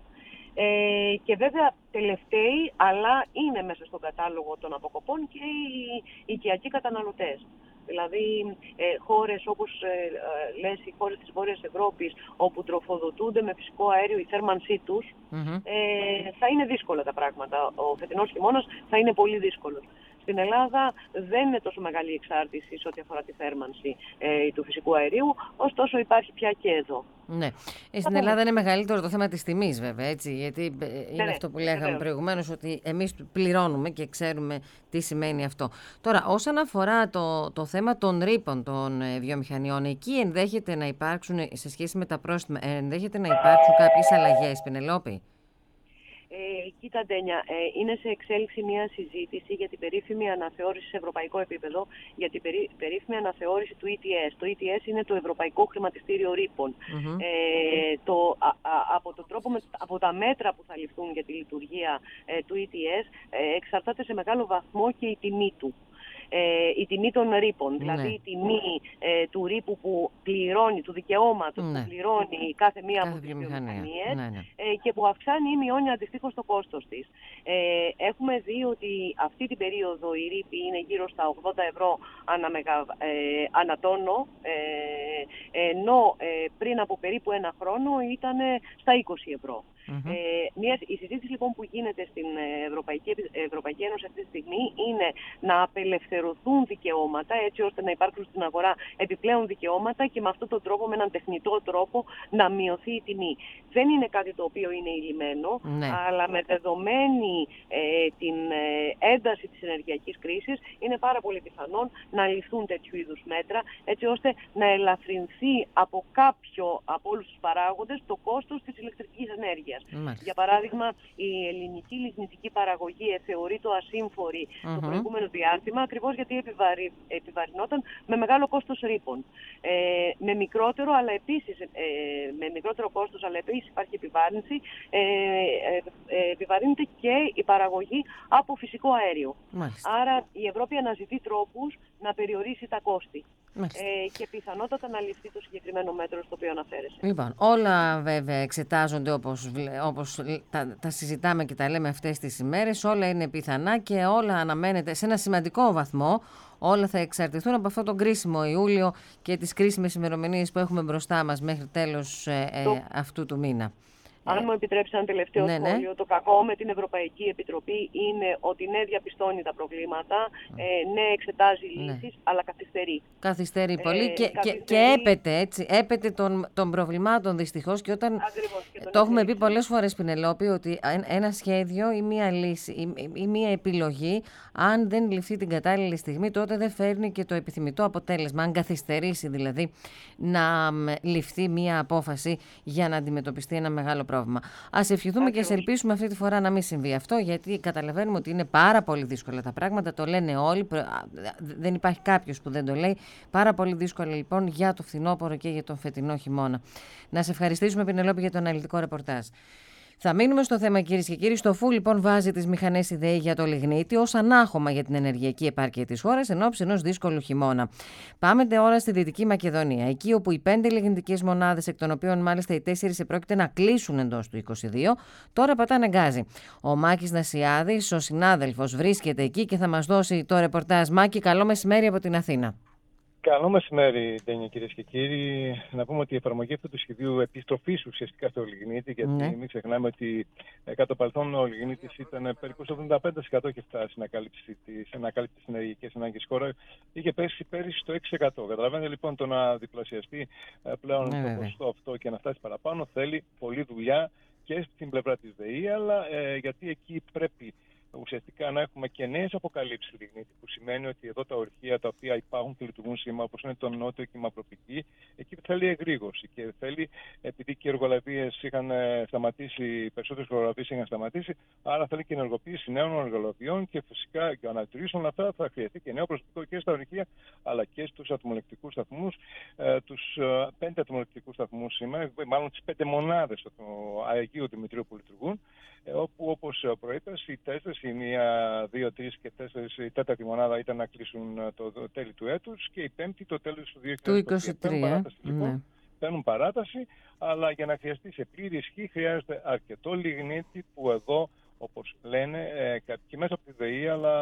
E: Ε, και βέβαια τελευταίοι, αλλά είναι μέσα στον κατάλογο των αποκοπών και οι οικιακοί καταναλωτές. Δηλαδή ε, χώρες όπως ε, ε, λες, οι χώρες της Βόρειας Ευρώπης όπου τροφοδοτούνται με φυσικό αέριο η θέρμανσή τους mm-hmm. ε, θα είναι δύσκολα τα πράγματα. Ο φετινός χειμώνας θα είναι πολύ δύσκολος. Στην Ελλάδα δεν είναι τόσο μεγάλη η εξάρτηση σε ό,τι αφορά τη θέρμανση ε, του φυσικού αερίου, ωστόσο υπάρχει πια και εδώ.
B: Ναι. Ε, στην Ελλάδα είναι μεγαλύτερο το θέμα της τιμής βέβαια, έτσι, γιατί ε, είναι
E: ναι,
B: αυτό που λέγαμε προηγουμένως, ότι εμείς πληρώνουμε και ξέρουμε τι σημαίνει αυτό. Τώρα, όσον αφορά το, το θέμα των ρήπων των ε, βιομηχανιών, εκεί ενδέχεται να υπάρξουν, σε σχέση με τα πρόστιμα, ενδέχεται να υπάρξουν κάποιες αλλαγές, Πινελόπη?
E: Ε, κοίτα, Ντένια, ε, είναι σε εξέλιξη μια συζήτηση για την περίφημη αναθεώρηση σε ευρωπαϊκό επίπεδο, για την περί, περίφημη αναθεώρηση του ι τι ες. Το ι τι ες είναι το Ευρωπαϊκό Χρηματιστήριο Ρήπων. Mm-hmm. Ε, το, α, α, από, το τρόπο με, από τα μέτρα που θα ληφθούν για τη λειτουργία ε, του ι τι ες ε, εξαρτάται σε μεγάλο βαθμό και η τιμή του. Ε, η τιμή των ρήπων, δηλαδή ναι. η τιμή ε, του ρήπου που πληρώνει, του δικαιώματος ναι. που πληρώνει κάθε μία κάθε από τις βιομηχανίες ναι, ναι. ε, και που αυξάνει ή μειώνει αντιστοίχως το κόστος της. Ε, έχουμε δει ότι αυτή την περίοδο η ρήπη είναι γύρω στα ογδόντα ευρώ ανά, μεγα, ε, ανά τόνο, ε, ενώ ε, πριν από περίπου ένα χρόνο ήταν στα είκοσι ευρώ. Mm-hmm. Ε, μια, η συζήτηση λοιπόν που γίνεται στην Ευρωπαϊκή, Ευρωπαϊκή Ένωση αυτή τη στιγμή είναι να απελευθερωθούν δικαιώματα έτσι ώστε να υπάρξουν στην αγορά επιπλέον δικαιώματα και με αυτόν τον τρόπο, με έναν τεχνητό τρόπο, να μειωθεί η τιμή. Δεν είναι κάτι το οποίο είναι ηλυμένο, ναι. αλλά με δεδομένη ε, την ε, ένταση της ενεργειακής κρίσης είναι πάρα πολύ πιθανόν να ληφθούν τέτοιου είδους μέτρα έτσι ώστε να ελαφρυνθεί από κάποιο από όλους τους παράγοντες το κόστος της ηλεκτρικής ενέργειας. Μάλιστα. Για παράδειγμα, η ελληνική λιγνητική παραγωγή θεωρείται ασύμφορη mm-hmm. το προηγούμενο διάστημα, ακριβώς γιατί επιβαρυ... επιβαρυνόταν με μεγάλο κόστος ρήπων. Ε, με, μικρότερο, αλλά επίσης, ε, με μικρότερο κόστος, αλλά επίσης υπάρχει επιβάρυνση, ε, ε, ε, επιβαρύνεται και η παραγωγή από φυσικό αέριο. Μάλιστα. Άρα η Ευρώπη αναζητεί τρόπους να περιορίσει τα κόστη. Ε, και πιθανότατα να ληφθεί το συγκεκριμένο μέτρο στο οποίο αναφέρεσαι.
B: Λοιπόν, όλα βέβαια εξετάζονται όπως, όπως τα, τα συζητάμε και τα λέμε αυτές τις ημέρες, όλα είναι πιθανά και όλα αναμένεται σε ένα σημαντικό βαθμό. Όλα θα εξαρτηθούν από αυτόν τον κρίσιμο Ιούλιο και τις κρίσιμες ημερομηνίες που έχουμε μπροστά μας μέχρι τέλος ε, ε, αυτού του μήνα.
E: Αν μου επιτρέψει ένα τελευταίο
B: ναι,
E: σχόλιο,
B: ναι.
E: το κακό με την Ευρωπαϊκή Επιτροπή είναι ότι ναι, διαπιστώνει τα προβλήματα, ε, ναι, εξετάζει
B: ναι.
E: λύσεις, αλλά καθυστερεί.
B: Καθυστερεί πολύ
E: ε,
B: και,
E: καθυστερεί...
B: και, και έπεται, έτσι, έπεται των, των προβλημάτων δυστυχώς. Και όταν
E: Ακριβώς, και
B: το έχουμε πει πολλές φορές, Πινελόπη, ότι ένα σχέδιο ή μία λύση ή, ή μία επιλογή, αν δεν ληφθεί την κατάλληλη στιγμή, τότε δεν φέρνει και το επιθυμητό αποτέλεσμα. Αν καθυστερήσει δηλαδή να ληφθεί μία απόφαση για να αντιμετωπιστεί ένα μεγάλο πρόβλημα. Ας ευχηθούμε και ας ελπίσουμε αυτή τη φορά να μην συμβεί αυτό, γιατί καταλαβαίνουμε ότι είναι πάρα πολύ δύσκολα τα πράγματα. Το λένε όλοι, δεν υπάρχει κάποιος που δεν το λέει. Πάρα πολύ δύσκολα λοιπόν για το φθινόπωρο και για τον φετινό χειμώνα. Να σε ευχαριστήσουμε, Πινελόπη, για το αναλυτικό ρεπορτάζ. Θα μείνουμε στο θέμα, κυρίες και κύριοι. Στο ΦΟΥ, λοιπόν, βάζει τις μηχανές η ΔΕΗ για το λιγνίτη ως ανάχωμα για την ενεργειακή επάρκεια της χώρας εν ώψη ενός δύσκολου χειμώνα. Πάμε τώρα στη Δυτική Μακεδονία, εκεί όπου οι πέντε λιγνητικές μονάδες, εκ των οποίων μάλιστα οι τέσσερις επρόκειται να κλείσουν εντός του είκοσι δύο, τώρα πατάνε γκάζι. Ο Μάκης Νασιάδης, ο συνάδελφος, βρίσκεται εκεί και θα μας δώσει το ρεπορτάζ. Μάκη, καλό μεσημέρι από την Αθήνα.
F: Καλό μεσημέρι, Ντένια, κυρίες και κύριοι. Να πούμε ότι η εφαρμογή αυτού του σχεδίου επιστροφής ουσιαστικά στο λιγνίτη, γιατί ναι. μην ξεχνάμε ότι κατά το παρελθόν ο λιγνίτης ήταν περίπου στο εβδομήντα πέντε τοις εκατό και φτάσει να καλύψει τις ενεργειακές ανάγκες της χώρας. Είχε πέσει πέρυσι στο έξι τοις εκατό. Καταλαβαίνετε λοιπόν το να διπλασιαστεί πλέον ναι, το ποσοστό αυτό και να φτάσει παραπάνω θέλει πολλή δουλειά και στην πλευρά της ΔΕΗ, αλλά ε, γιατί εκεί πρέπει ουσιαστικά να έχουμε και νέες αποκαλύψεις λιγνίτη, που σημαίνει ότι εδώ τα ορυχεία τα οποία υπάρχουν και λειτουργούν σήμερα, όπως είναι το νότιο και η Μαυροπική, εκεί θέλει εγρήγορση και θέλει, επειδή και οι εργολαβίες είχαν σταματήσει, οι περισσότερες εργολαβίες είχαν σταματήσει, άρα θέλει και ενεργοποίηση νέων εργολαβιών και φυσικά για να λειτουργήσουν αυτά θα χρειαστεί και νέο προσωπικό και στα ορυχεία αλλά και στους ατμοελεκτρικούς σταθμούς. Ε, τους ε, πέντε ατμοελεκτρικούς σταθμούς σήμερα, μάλλον τις πέντε μονάδες του Αγίου Δημητρίου που λειτουργούν, ε, όπου όπως προείπες οι τέσσερις, η μία, δύο, τρεις και τέσσερις, η τέταρτη μονάδα ήταν να κλείσουν το, το τέλη του έτους και η πέμπτη το τέλος του δύο χιλιάδες είκοσι τρία. Παίρνουν παράταση, λοιπόν, ναι. παίρνουν παράταση, αλλά για να χρειαστεί σε πλήρη ισχύ χρειάζεται αρκετό λιγνίτη που εδώ, όπως λένε, ε, και μέσα από τη ΔΕΗ, αλλά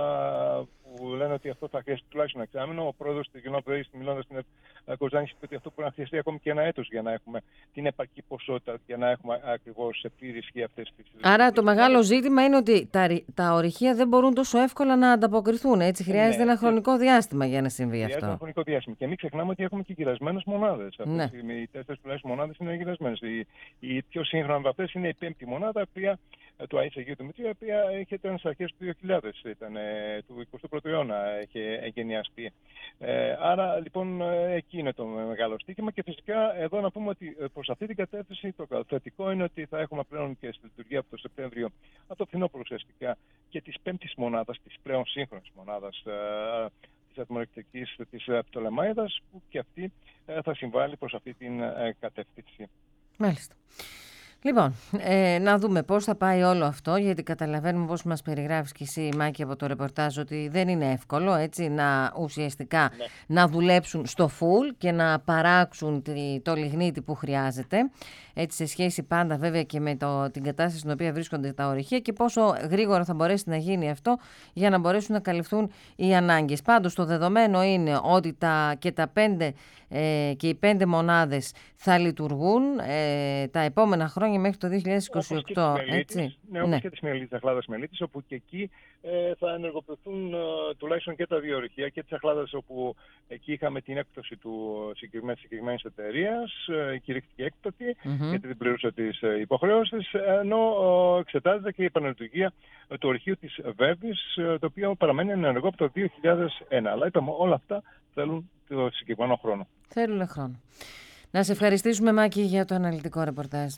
F: που λένε ότι αυτό θα χρειαστεί τουλάχιστον ένα εξάμηνο. Ο πρόεδρος της ΔΕΗ, μιλώντας στην Κοζάνη, είπε ότι αυτό μπορεί να χρειαστεί ακόμη και ένα έτος για να έχουμε την επαρκή ποσότητα, για να έχουμε ακριβώς σε πλήρη ισχύ αυτές τις.
B: Άρα το μεγάλο ζήτημα είναι ότι τα, τα ορυχεία δεν μπορούν τόσο εύκολα να ανταποκριθούν. Έτσι, χρειάζεται ναι, ένα χρονικό διάστημα για να συμβεί
F: χρειάζεται
B: αυτό.
F: Ένα χρονικό διάστημα. Και μην ξεχνάμε ότι έχουμε και γυρασμένες μονάδες.
B: Ναι.
F: Οι τέσσερις τουλάχιστον μονάδες είναι γυρασμένες. Οι, οι πιο σύγχρονες από αυτές είναι η πέμπτη μονάδα, οποία του Αγίου Δημητρίου, η οποία έρχεται στις αρχές του δύο χιλιάδες, ήταν, του εικοστού πρώτου αιώνα, είχε εγκαινιαστεί. Ε, άρα λοιπόν εκεί είναι το μεγάλο στοίχημα και φυσικά εδώ να πούμε ότι προς αυτή την κατεύθυνση το θετικό είναι ότι θα έχουμε πλέον και στη λειτουργία από το Σεπτέμβριο, από το φθινόπωρο ουσιαστικά, και της πέμπτης μονάδας, της πλέον σύγχρονης μονάδας, ε, της ατμοελεκτρικής της Πτολεμαΐδας, που και αυτή ε, θα συμβάλλει προς αυτή την ε, κατεύθυνση.
B: Μάλιστα. Λοιπόν, ε, να δούμε πώς θα πάει όλο αυτό, γιατί καταλαβαίνουμε, πώς μας περιγράφεις και εσύ, Μάκη, από το ρεπορτάζ, ότι δεν είναι εύκολο, έτσι, να ουσιαστικά ναι. να δουλέψουν στο φουλ και να παράξουν το λιγνίτη που χρειάζεται, έτσι, σε σχέση πάντα βέβαια και με το, την κατάσταση στην οποία βρίσκονται τα ορυχεία και πόσο γρήγορα θα μπορέσει να γίνει αυτό για να μπορέσουν να καλυφθούν οι ανάγκες. Πάντως το δεδομένο είναι ότι τα, και, τα πέντε, ε, και οι πέντε μονάδες θα λειτουργούν ε, τα επόμενα χρόνια μέχρι το δύο χιλιάδες είκοσι οκτώ.
F: Όπως έτσι. Ναι, όπως ναι. και της Μελίτης, Αχλάδας Μελίτης, όπου και εκεί ε, θα ενεργοποιηθούν ε, τουλάχιστον και τα δύο ορυχεία, και της Αχλάδας, όπου εκεί είχαμε την έκπτωση του συγκεκριμένης εταιρείας, ε, κηρύχθηκε έκπτωση, mm-hmm. γιατί δεν πληρούσε τις ε, υποχρεώσεις, ενώ ε, εξετάζεται και η επαναλειτουργία ε, του ορυχείου της Βέβης, ε, το οποίο παραμένει ενεργό από το δύο χιλιάδες ένα. Αλλά είπαμε, όλα αυτά θέλουν το συγκεκριμένο χρόνο.
B: Θέλουν χρόνο. Να σε ευχαριστήσουμε, Μάκη, για το αναλυτικό ρεπορτάζ.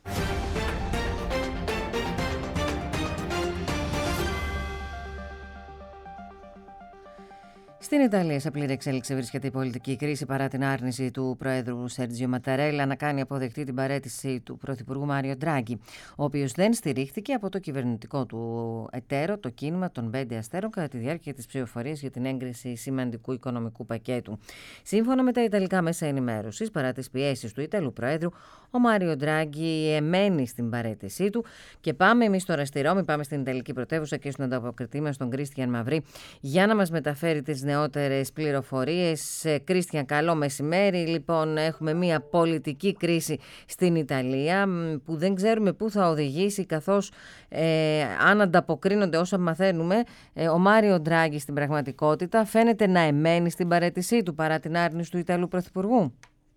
B: Στην Ιταλία, σε πλήρη εξέλιξη βρίσκεται η πολιτική κρίση παρά την άρνηση του Προέδρου Σέρτζιο Ματαρέλα να κάνει αποδεκτή την παραίτηση του Πρωθυπουργού Μάριο Ντράγκη, ο οποίος δεν στηρίχθηκε από το κυβερνητικό του εταίρο, το κίνημα των πέντε αστέρων, κατά τη διάρκεια της ψηφοφορίας για την έγκριση σημαντικού οικονομικού πακέτου. Σύμφωνα με τα Ιταλικά μέσα ενημέρωσης, παρά τις πιέσεις του Ιταλού Προέδρου, ο Μάριο Ντράγκη εμένει στην παραίτησή του. Και πάμε εμείς τώρα στη Ρώμη, πάμε στην Ιταλική πρωτεύουσα και στον ανταποκριτή μας, τον Κρίστιαν Μαυρή, για να μας μεταφέρει τις νεότερες νεότερες πληροφορίες. Κρίστιαν, καλό μεσημέρι. Λοιπόν, έχουμε μια πολιτική κρίση στην Ιταλία που δεν ξέρουμε πού θα οδηγήσει, καθώς ε, αν ανταποκρίνονται όσα μαθαίνουμε, ε, ο Μάριο Ντράγκη στην πραγματικότητα φαίνεται να εμένει στην παραίτησή του παρά την άρνηση του Ιταλού Πρωθυπουργού.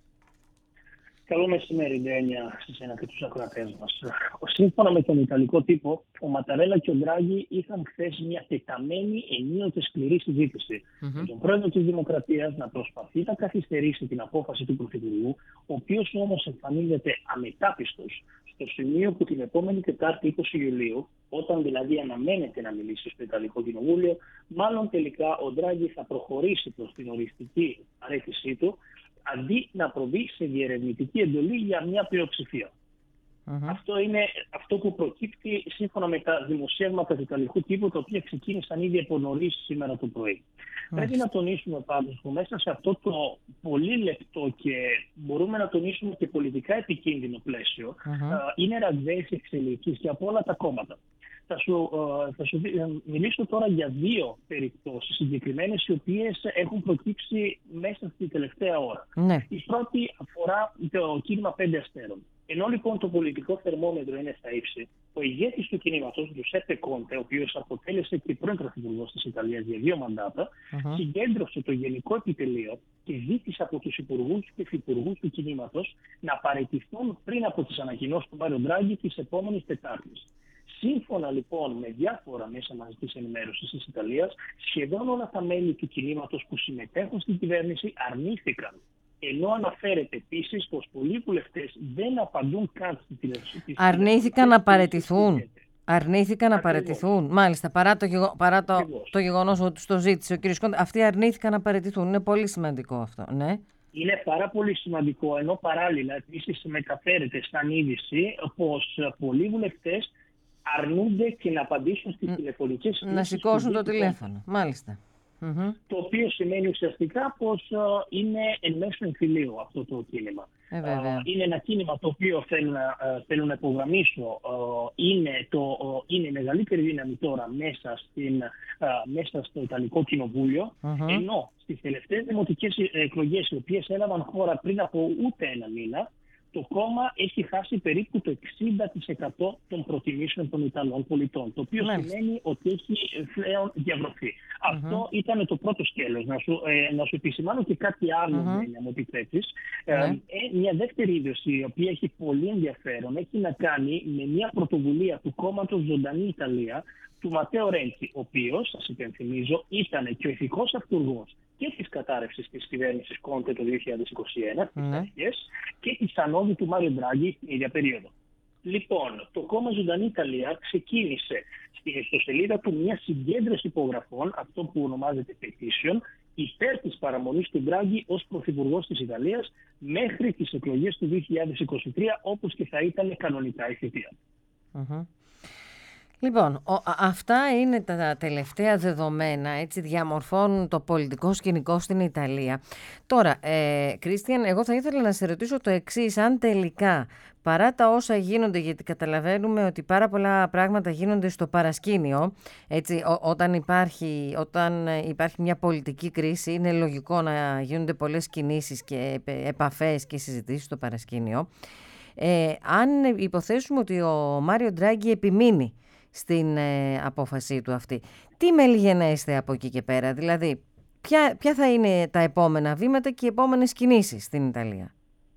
G: Καλό μεσημέρι, Ντένια, σε εσένα και τους ακροατές μας. Σύμφωνα με τον Ιταλικό τύπο, ο Ματαρέλα και ο Ντράγκη είχαν χθες μια τεταμένη, ενίοτε σκληρή συζήτηση. Mm-hmm. Με τον πρόεδρο της Δημοκρατίας να προσπαθεί να καθυστερήσει την απόφαση του Πρωθυπουργού, ο οποίος όμως εμφανίζεται αμετάπιστος στο σημείο που την επόμενη Τετάρτη είκοσι Ιουλίου, όταν δηλαδή αναμένεται να μιλήσει στο Ιταλικό Κοινοβούλιο, μάλλον τελικά ο Ντράγκη θα προχωρήσει προς την οριστική παραίτησή του, αντί να προβεί σε διερευνητική εντολή για μια πλειοψηφία. Mm-hmm. Αυτό είναι αυτό που προκύπτει σύμφωνα με τα δημοσιεύματα του Ιταλικού τύπου, τα οποία ξεκίνησαν ήδη από νωρίς σήμερα το πρωί. Mm-hmm. Πρέπει να τονίσουμε πάντως που μέσα σε αυτό το πολύ λεπτό και μπορούμε να τονίσουμε και πολιτικά επικίνδυνο πλαίσιο, mm-hmm. uh, είναι ραγδαίες εξελίξεις και από όλα τα κόμματα. Θα σου, uh, θα σου μιλήσω τώρα για δύο περιπτώσεις συγκεκριμένες, οι οποίες έχουν προκύψει μέσα στη τελευταία ώρα. Ναι. Η πρώτη αφορά το κίνημα πέντε αστέρων. Ενώ λοιπόν το πολιτικό θερμόμετρο είναι στα ύψη, ο ηγέτης του κινήματος, Τζουσέπε Κόντε, ο οποίος αποτέλεσε και πρώην πρωθυπουργός της Ιταλίας για δύο μαντάτα, uh-huh. συγκέντρωσε το γενικό επιτελείο και ζήτησε από τους υπουργούς και υφυπουργούς του κινήματος να παραιτηθούν πριν από τις ανακοινώσεις του Μάριο Ντράγκη της επόμενης Τετάρτης. Σύμφωνα λοιπόν με διάφορα μέσα μαζικής ενημέρωσης της Ιταλίας, σχεδόν όλα τα μέλη του κινήματος που συμμετέχουν στην κυβέρνηση αρνήθηκαν. Ενώ αναφέρεται επίσης πως πολλοί βουλευτές δεν απαντούν καν στην τηλεοπτική.
B: Αρνήθηκαν να παραιτηθούν. Αρνήθηκαν να παραιτηθούν. Μάλιστα, παρά το, γεγο... παρά το... το γεγονός ότι το ζήτησε ο κ. Κόντε, αυτοί αρνήθηκαν να παραιτηθούν. Είναι πολύ σημαντικό αυτό, ναι.
G: Είναι πάρα πολύ σημαντικό, ενώ παράλληλα επίσης μεταφέρεται σαν είδηση πως πολλοί βουλευτές αρνούνται και να απαντήσουν στις τηλεφωνικές συζητήσεις.
B: Να σηκώσουν το τηλέφωνο, μάλιστα. Mm-hmm.
G: Το οποίο σημαίνει ουσιαστικά πως uh, είναι εν μέσω εμφυλίου αυτό το κίνημα.
B: Ε,
G: uh, είναι ένα κίνημα το οποίο θέλω να, uh, θέλω να υπογραμμίσω. Uh, είναι, το, uh, είναι η μεγαλύτερη δύναμη τώρα μέσα, στην, uh, μέσα στο Ιταλικό Κοινοβούλιο, mm-hmm. ενώ στις τελευταίες δημοτικές εκλογές, οι οποίες έλαβαν χώρα πριν από ούτε ένα μήνα, το κόμμα έχει χάσει περίπου το εξήντα τοις εκατό των προτιμήσεων των Ιταλών πολιτών, το οποίο Μάλιστα. σημαίνει ότι έχει πλέον διαβρωθεί. Mm-hmm. Αυτό ήταν το πρώτο σκέλος. Να σου, ε, να σου επισημάνω και κάτι άλλο, mm-hmm. αν μου επιτρέπεις. Mm-hmm. Ε, ε, μια δεύτερη είδωση, η οποία έχει πολύ ενδιαφέρον, έχει να κάνει με μια πρωτοβουλία του κόμματος Ζωντανή Ιταλία, του Ματέο Ρέντσι, ο οποίος, σας υπενθυμίζω, ήταν και ο ηθικός αυτούργος και της κατάρρευσης της κυβέρνησης Κόντε το δύο χιλιάδες είκοσι ένα, mm. και της ανόδου του Μάριο Ντράγκη την ίδια περίοδο. Λοιπόν, το κόμμα Ζωντανή Ιταλία ξεκίνησε στην ιστοσελίδα του μια συγκέντρωση υπογραφών, αυτό που ονομάζεται petition, υπέρ της παραμονής του Ντράγκη ως πρωθυπουργός της Ιταλίας μέχρι τις εκλογές του δύο χιλιάδες είκοσι τρία, όπως και θα ήταν κανονικά η θητεία.
B: Mm-hmm. Λοιπόν, ο, αυτά είναι τα τελευταία δεδομένα, έτσι διαμορφώνουν το πολιτικό σκηνικό στην Ιταλία. Τώρα, ε, Κρίστιαν, εγώ θα ήθελα να σε ρωτήσω το εξής, αν τελικά, παρά τα όσα γίνονται, γιατί καταλαβαίνουμε ότι πάρα πολλά πράγματα γίνονται στο παρασκήνιο, έτσι, ό, όταν, υπάρχει, όταν υπάρχει μια πολιτική κρίση, είναι λογικό να γίνονται πολλές κινήσεις και επαφές και συζητήσεις στο παρασκήνιο. Ε, αν υποθέσουμε ότι ο Μάριο Ντράγκη επιμείνει στην ε, απόφασή του αυτή, τι μελιγενέστε από εκεί και πέρα, δηλαδή ποια, ποια θα είναι τα επόμενα βήματα και οι επόμενες κινήσεις στην Ιταλία?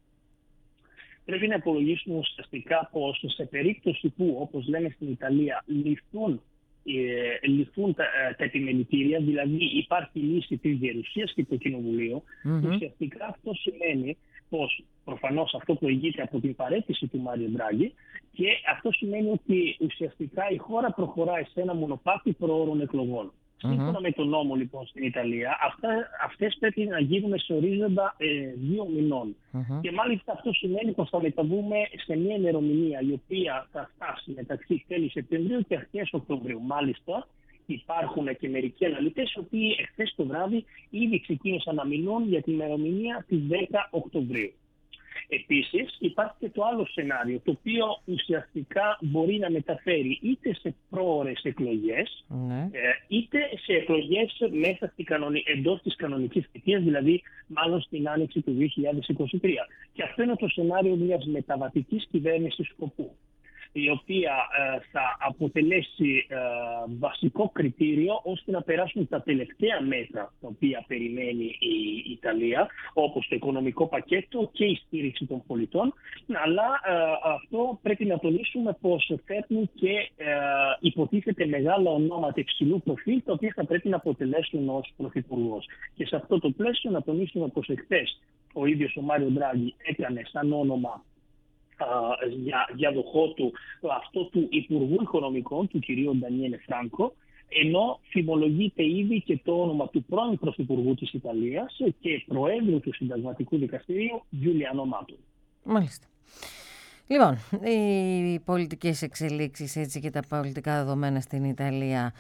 G: Πρέπει να υπολογίσουμε ουσιαστικά πως σε περίπτωση που, όπως λέμε στην Ιταλία, ληφθούν, ε, ληφθούν τα, τα επιμελητήρια, δηλαδή υπάρχει λύση της Γερουσίας και του Κοινοβουλίου, mm-hmm. ουσιαστικά αυτό σημαίνει πως προφανώς αυτό προηγείται από την παραίτηση του Μάριο Ντράγκη, και αυτό σημαίνει ότι ουσιαστικά η χώρα προχωράει σε ένα μονοπάτι προώρων εκλογών. Mm-hmm. Σύμφωνα με τον νόμο λοιπόν στην Ιταλία, αυτά, αυτές πρέπει να γίνουν σε ορίζοντα ε, δύο μηνών. Mm-hmm. Και μάλιστα αυτό σημαίνει πως θα μεταβούμε σε μια ημερομηνία η οποία θα φτάσει μεταξύ τέλη Σεπτεμβρίου και αρχές Οκτωβρίου. Μάλιστα υπάρχουν και μερικοί αναλυτές, οι οποίοι εχθές το βράδυ ήδη ξεκίνησαν να μιλούν για την ημερομηνία της δέκα Οκτωβρίου. Επίσης υπάρχει και το άλλο σενάριο, το οποίο ουσιαστικά μπορεί να μεταφέρει είτε σε πρόωρες εκλογές,
B: ναι.
G: είτε σε εκλογές μέσα στη κανονι... εντός της κανονικής θητείας, δηλαδή μάλλον στην άνοιξη του δύο χιλιάδες είκοσι τρία. Και αυτό είναι το σενάριο μιας μεταβατικής κυβέρνησης σκοπού, η οποία ε, θα αποτελέσει ε, βασικό κριτήριο ώστε να περάσουν τα τελευταία μέτρα τα οποία περιμένει η Ιταλία, όπως το οικονομικό πακέτο και η στήριξη των πολιτών, αλλά ε, αυτό πρέπει να τονίσουμε πως φέρνουν και ε, υποτίθεται μεγάλα ονόματα υψηλού προφίλ, τα οποία θα πρέπει να αποτελέσουν ως πρωθυπουργός. Και σε αυτό το πλαίσιο να τονίσουμε πως εχθές ο ίδιος ο Μάριο Ντράγκη έκανε σαν όνομα για διαδοχό του αυτό του Υπουργού Οικονομικών, του κυρίου Ντανιέλε Φράνκο, ενώ φημολογείται ήδη και το όνομα του πρώην Πρωθυπουργού της Ιταλίας και Προέδρου του Συνταγματικού Δικαστηρίου, Γιούλιανο Αμάτο.
B: Μάλιστα. Λοιπόν, οι πολιτικές εξελίξεις έτσι και τα πολιτικά δεδομένα στην Ιταλία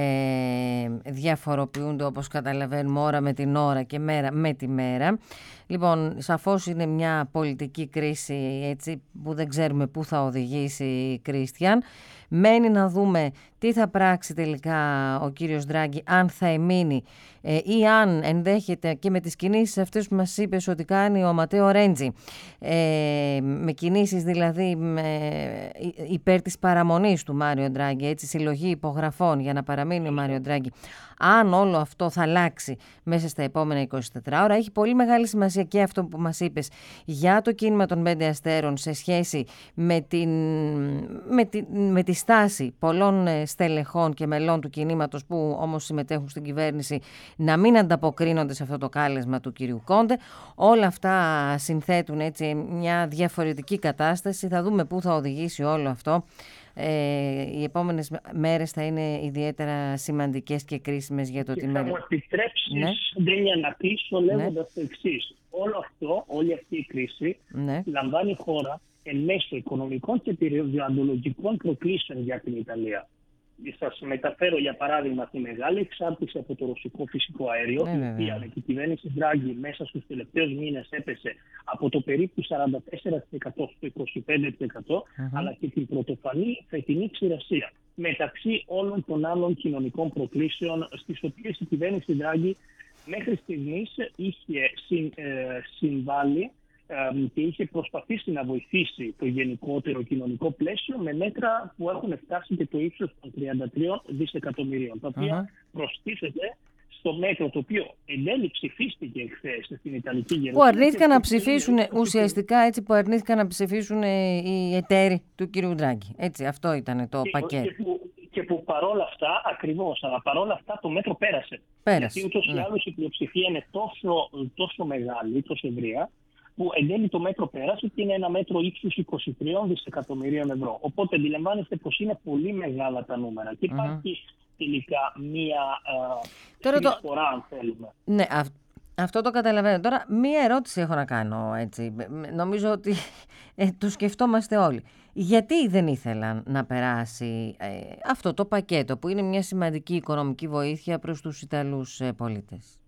B: ε, διαφοροποιούνται, όπως καταλαβαίνουμε, ώρα με την ώρα και μέρα με τη μέρα. Λοιπόν, σαφώς είναι μια πολιτική κρίση έτσι, που δεν ξέρουμε πού θα οδηγήσει, Κρίστιαν. Μένει να δούμε τι θα πράξει τελικά ο κύριος Ντράγκη, αν θα εμείνει ε, ή αν ενδέχεται και με τις κινήσεις αυτές που μας είπες ότι κάνει ο Ματέο Ρέντζι, ε, με κινήσεις δηλαδή με, υπέρ της παραμονής του Μάριο Ντράγκη, έτσι, συλλογή υπογραφών για να παραμείνει ο Μάριο Ντράγκη. Αν όλο αυτό θα αλλάξει μέσα στα επόμενα είκοσι τέσσερις ώρα, έχει πολύ μεγάλη σημασία και αυτό που μας είπες για το κίνημα των πέντε αστέρων σε σχέση με, την, με, τη, με τη στάση πολλών στελεχών και μελών του κινήματος που όμως συμμετέχουν στην κυβέρνηση να μην ανταποκρίνονται σε αυτό το κάλεσμα του κυρίου Κόντε. Όλα αυτά συνθέτουν έτσι μια διαφορετική κατάσταση. Θα δούμε πού θα οδηγήσει όλο αυτό. Ε, οι επόμενες μέρες θα είναι ιδιαίτερα σημαντικές και κρίσιμες για το τι
G: μέλλον. Θα μου επιτρέψεις, ναι, Ντένια, να κλείσω λέγοντας, ναι, το εξής. Όλο αυτό, όλη αυτή η κρίση, ναι, λαμβάνει χώρα εν μέσω οικονομικών και περιβαλλοντολογικών προκλήσεων για την Ιταλία. Σας μεταφέρω για παράδειγμα τη μεγάλη εξάρτηση από το ρωσικό φυσικό αέριο, ναι, η οποία με την κυβέρνηση Ντράγκη μέσα στους τελευταίους μήνες έπεσε από το περίπου σαράντα τέσσερα τοις εκατό στο είκοσι πέντε τοις εκατό, uh-huh, αλλά και την πρωτοφανή φετινή ξηρασία, μεταξύ όλων των άλλων κοινωνικών προκλήσεων, στις οποίες η κυβέρνηση Ντράγκη μέχρι στιγμής είχε συν, ε, συμβάλει και είχε προσπαθήσει να βοηθήσει το γενικότερο κοινωνικό πλαίσιο με μέτρα που έχουν φτάσει και το ύψος των τριάντα τρία δισεκατομμυρίων, τα οποία uh-huh. προστίθεται στο μέτρο το οποίο εν τέλει ψηφίστηκε εχθές στην Ιταλική Γερουσία.
B: Που αρνήθηκαν να ψηφίσουν ουσιαστικά, έτσι, που αρνήθηκαν να ψηφίσουν οι εταίροι του κ. Ντράγκη. Έτσι, αυτό ήταν το
G: και,
B: πακέτο.
G: Και που, και που παρόλα αυτά, ακριβώς, αλλά παρόλα αυτά το μέτρο πέρασε.
B: Πέρασε.
G: Γιατί ούτως ή
B: ναι.
G: άλλως η πλειοψηφία είναι τόσο, τόσο μεγάλη, τόσο ευρεία, που εν τέλει το μέτρο πέρασε και είναι ένα μέτρο ύψους είκοσι τρία δισεκατομμυρίων ευρώ. Οπότε αντιλαμβάνεστε πως είναι πολύ μεγάλα τα νούμερα και υπάρχει mm-hmm. τελικά μία συνεισφορά, το... αν θέλουμε.
B: Ναι, α... αυτό το καταλαβαίνω. Τώρα μία ερώτηση έχω να κάνω, έτσι. Νομίζω ότι ε, το σκεφτόμαστε όλοι. Γιατί δεν ήθελαν να περάσει ε, αυτό το πακέτο που είναι μια σημαντική οικονομική βοήθεια προς τους Ιταλούς ε, πολίτες?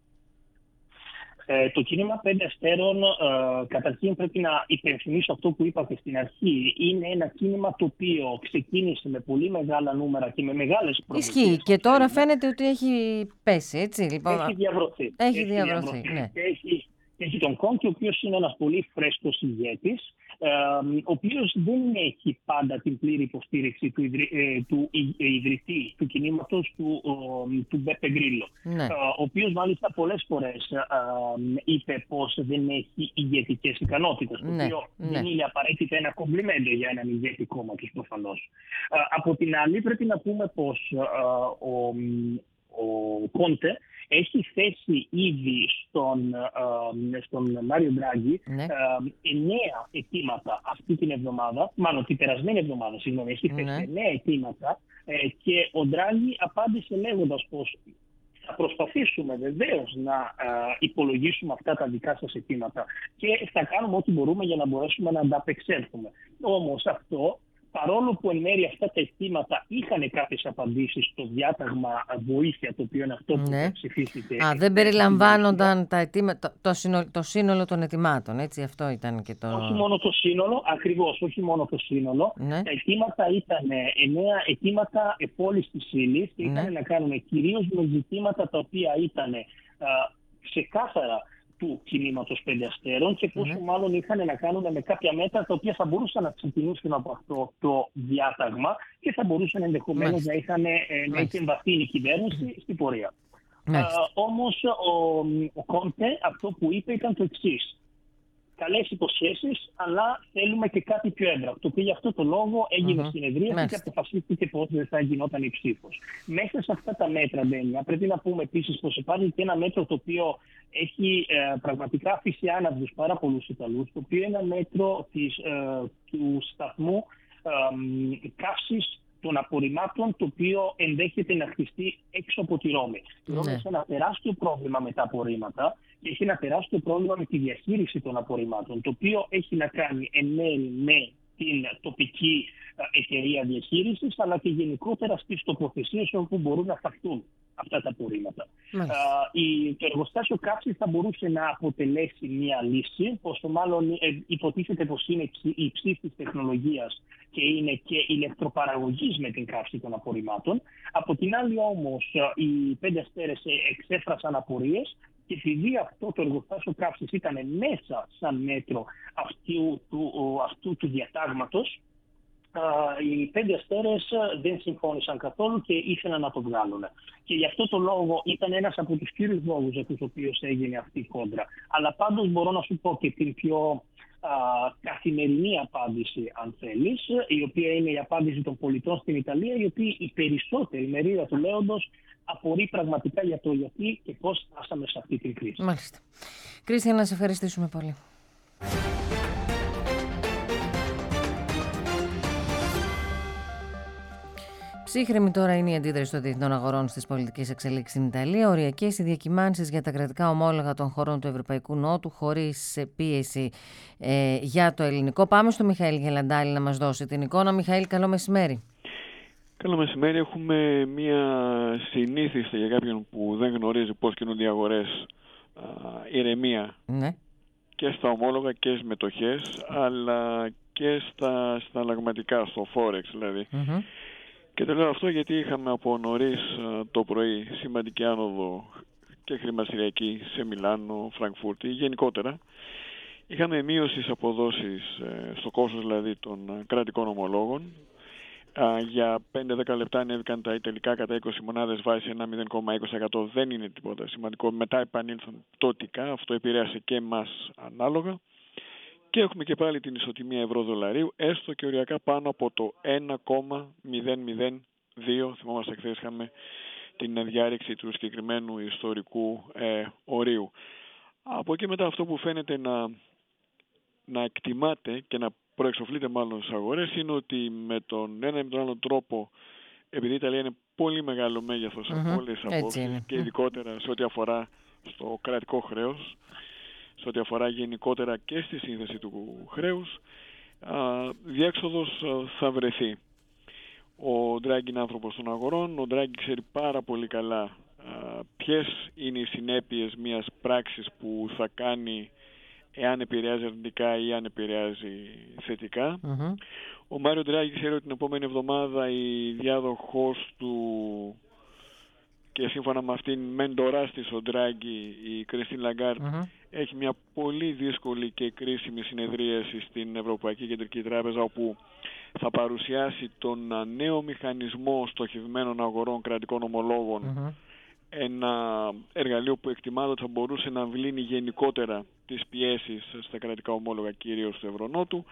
G: Ε, το κίνημα πέντε αστέρων, ε, καταρχήν πρέπει να υπενθυμίσω αυτό που είπατε στην αρχή. Είναι ένα κίνημα το οποίο ξεκίνησε με πολύ μεγάλα νούμερα και με μεγάλες προβλήσεις.
B: Ισχύει και τώρα φαίνεται ότι έχει πέσει, έτσι. Λοιπόν,
G: έχει διαβρωθεί.
B: Έχει, έχει διαβρωθεί, διαβρωθεί. Ναι.
G: Έχει, έχει τον Κόντε, ο οποίος είναι ένας πολύ φρέσκος ηγέτης, ε, ο οποίος δεν έχει πάντα την πλήρη υποστήριξη του, ιδρυ, ε, του ιδρυτή του κινήματος, του, ε, του Μπέπε Γκρίλο,
B: ναι.
G: ε, ο οποίος μάλιστα πολλές φορές ε, είπε πως δεν έχει ηγετικές ικανότητες, το
B: ναι,
G: οποίο
B: ναι.
G: δεν είναι απαραίτητα ένα κομπλιμέντο για έναν ηγέτη κόμματος προφανώς. Ε, από την άλλη πρέπει να πούμε πως ε, ο, ο Κόντε έχει θέσει ήδη στον, ε, στον Μάριο Ντράγκη ναι. ε, εννέα αιτήματα αυτή την εβδομάδα, μάλλον την περασμένη εβδομάδα, συγγνώμη, έχει θέσει ναι. εννέα αιτήματα ε, και ο Ντράγκη απάντησε λέγοντας πως θα προσπαθήσουμε βεβαίως να ε, υπολογίσουμε αυτά τα δικά σας αιτήματα και θα κάνουμε ό,τι μπορούμε για να μπορέσουμε να ανταπεξέλθουμε. Όμως αυτό παρόλο που εν μέρει αυτά τα αιτήματα είχαν κάποιες απαντήσεις στο διάταγμα βοήθεια, το οποίο είναι αυτό που
B: ναι.
G: ψηφίστηκε.
B: Α, δεν περιλαμβάνονταν τα αιτήματα, το, το, σύνολο, το σύνολο των αιτημάτων, έτσι, αυτό ήταν και το...
G: Όχι μόνο το σύνολο, ακριβώς, όχι μόνο το σύνολο.
B: Ναι.
G: Τα αιτήματα ήταν εννέα αιτήματα επόλυσης της ύλης και είχαν ναι. να κάνουν κυρίως με ζητήματα τα οποία ήταν ξεκάθαρα του κινήματος Πέντε Αστέρων και πόσο mm-hmm. μάλλον είχαν να κάνουν με κάποια μέτρα τα οποία θα μπορούσαν να ξεκινήσουν από αυτό το διάταγμα και θα μπορούσαν ενδεχομένως mm-hmm. να είχαν mm-hmm. να είχε εμβαθύνει η κυβέρνηση mm-hmm. στην πορεία. Mm-hmm. Α, όμως ο, ο Κόντε αυτό που είπε ήταν το εξής. Καλές υποσχέσεις, αλλά θέλουμε και κάτι πιο έμπρακτο. Και γι' αυτό το λόγο έγινε mm-hmm. συνεδρίαση και αποφασίστηκε πότε δεν θα γινόταν η ψήφος. Μέσα σε αυτά τα μέτρα, Ντένια, πρέπει να πούμε επίσης πως υπάρχει και ένα μέτρο το οποίο έχει ε, πραγματικά αφήσει άναυδους πάρα πολλούς Ιταλούς, το οποίο είναι ένα μέτρο της, ε, του σταθμού ε, καύσης των απορριμμάτων, το οποίο ενδέχεται να χτιστεί έξω από τη Ρώμη. Η Ρώμη έχει ένα τεράστιο πρόβλημα με τα απορρίμματα και έχει ένα τεράστιο πρόβλημα με τη διαχείριση των απορριμμάτων, το οποίο έχει να κάνει εν μέρει με την τοπική εταιρεία διαχείρισης, αλλά και γενικότερα στις τοποθεσίες όπου μπορούν να φαχτούν αυτά τα απορρίμματα. Uh, το εργοστάσιο καύσης θα μπορούσε να αποτελέσει μια λύση, όσο μάλλον ε, υποτίθεται πως είναι υψής της τεχνολογίας και είναι και ηλεκτροπαραγωγής με την καύση των απορριμμάτων. Από την άλλη όμως οι Πέντε Αστέρες εξέφρασαν απορίες και επειδή αυτό το εργοστάσιο καύσης ήταν μέσα σαν μέτρο αυτού του, αυτού του διατάγματος, οι Πέντε Αστέρες δεν συμφώνησαν καθόλου και ήθελαν να το βγάλουν. Και γι' αυτό το λόγο ήταν ένας από τους κύριους λόγους για τους οποίους έγινε αυτή η κόντρα. Αλλά πάντως μπορώ να σου πω και την πιο α, καθημερινή απάντηση, αν θέλεις, η οποία είναι η απάντηση των πολιτών στην Ιταλία, οι οποίοι η περισσότερη μερίδα του λέοντος απορεί πραγματικά για το γιατί και πώς φτάσαμε σε αυτή την κρίση.
B: Μάλιστα. Κρίστιαν, να σε ευχαριστήσουμε πολύ. Ψύχρεμη τώρα είναι η αντίδραση των διεθνών αγορών στις πολιτικές εξελίξεις στην Ιταλία. Οριακές οι διακυμάνσεις για τα κρατικά ομόλογα των χωρών του Ευρωπαϊκού Νότου, χωρίς πίεση ε, για το ελληνικό. Πάμε στο Μιχαήλ Γελαντάλη να μας δώσει την εικόνα. Μιχαήλ, καλό μεσημέρι.
H: Καλό μεσημέρι. Έχουμε μία συνήθιστη για κάποιον που δεν γνωρίζει πώς κινούνται οι αγορές α, ηρεμία ναι. και στα ομόλογα και στις μετοχές, αλλά και στα συναλλαγματικά, στο Forex δηλαδή. Mm-hmm. Και το λέω αυτό γιατί είχαμε από νωρίς το πρωί σημαντική άνοδο και χρηματιστηριακή σε Μιλάνο, Φραγκφούρτη, γενικότερα. Είχαμε μείωση στις αποδόσεις, στο κόστος δηλαδή των κρατικών ομολόγων. Για πέντε με δέκα λεπτά ανέβηκαν τα ιταλικά κατά είκοσι μονάδες βάση ένα μηδέν κόμμα είκοσι τοις εκατό. Δεν είναι τίποτα σημαντικό. Μετά επανήλθαν πτωτικά. Αυτό επηρέασε και εμάς ανάλογα. Και έχουμε και πάλι την ισοτιμία ευρώ-δολαρίου, έστω και οριακά πάνω από το ένα κόμμα μηδέν μηδέν δύο. Θυμόμαστε χθες είχαμε την διάρρηξη του συγκεκριμένου ιστορικού ε, ορίου. Από εκεί μετά αυτό που φαίνεται να, να εκτιμάται και να προεξοφλείται μάλλον στις αγορές είναι ότι με τον ένα ή με τον άλλο τρόπο, επειδή η Ιταλία είναι πολύ μεγάλο μέγεθος mm-hmm. από όλες τις απόψεις και ειδικότερα σε ό,τι αφορά στο κρατικό χρέος, σε ό,τι αφορά γενικότερα και στη σύνθεση του χρέους, διέξοδος θα βρεθεί. Ο Ντράγκη είναι άνθρωπος των αγορών, ο Ντράγκη ξέρει πάρα πολύ καλά α, ποιες είναι οι συνέπειες μιας πράξης που θα κάνει εάν επηρεάζει αρνητικά ή αν επηρεάζει θετικά. Mm-hmm. Ο Μάριο Ντράγκη ξέρει ότι την επόμενη εβδομάδα η διάδοχος του και σύμφωνα με αυτήν μεντοράς της ο Ντράγκη, η Κριστίν Λαγκάρντ, mm-hmm. έχει μια πολύ δύσκολη και κρίσιμη συνεδρίαση στην Ευρωπαϊκή Κεντρική Τράπεζα, όπου θα παρουσιάσει τον νέο μηχανισμό στοχευμένων αγορών κρατικών ομολόγων, mm-hmm. ένα εργαλείο που εκτιμάται ότι θα μπορούσε να βλύνει γενικότερα τις πιέσεις στα κρατικά ομόλογα, κυρίως του Ευρωνότου.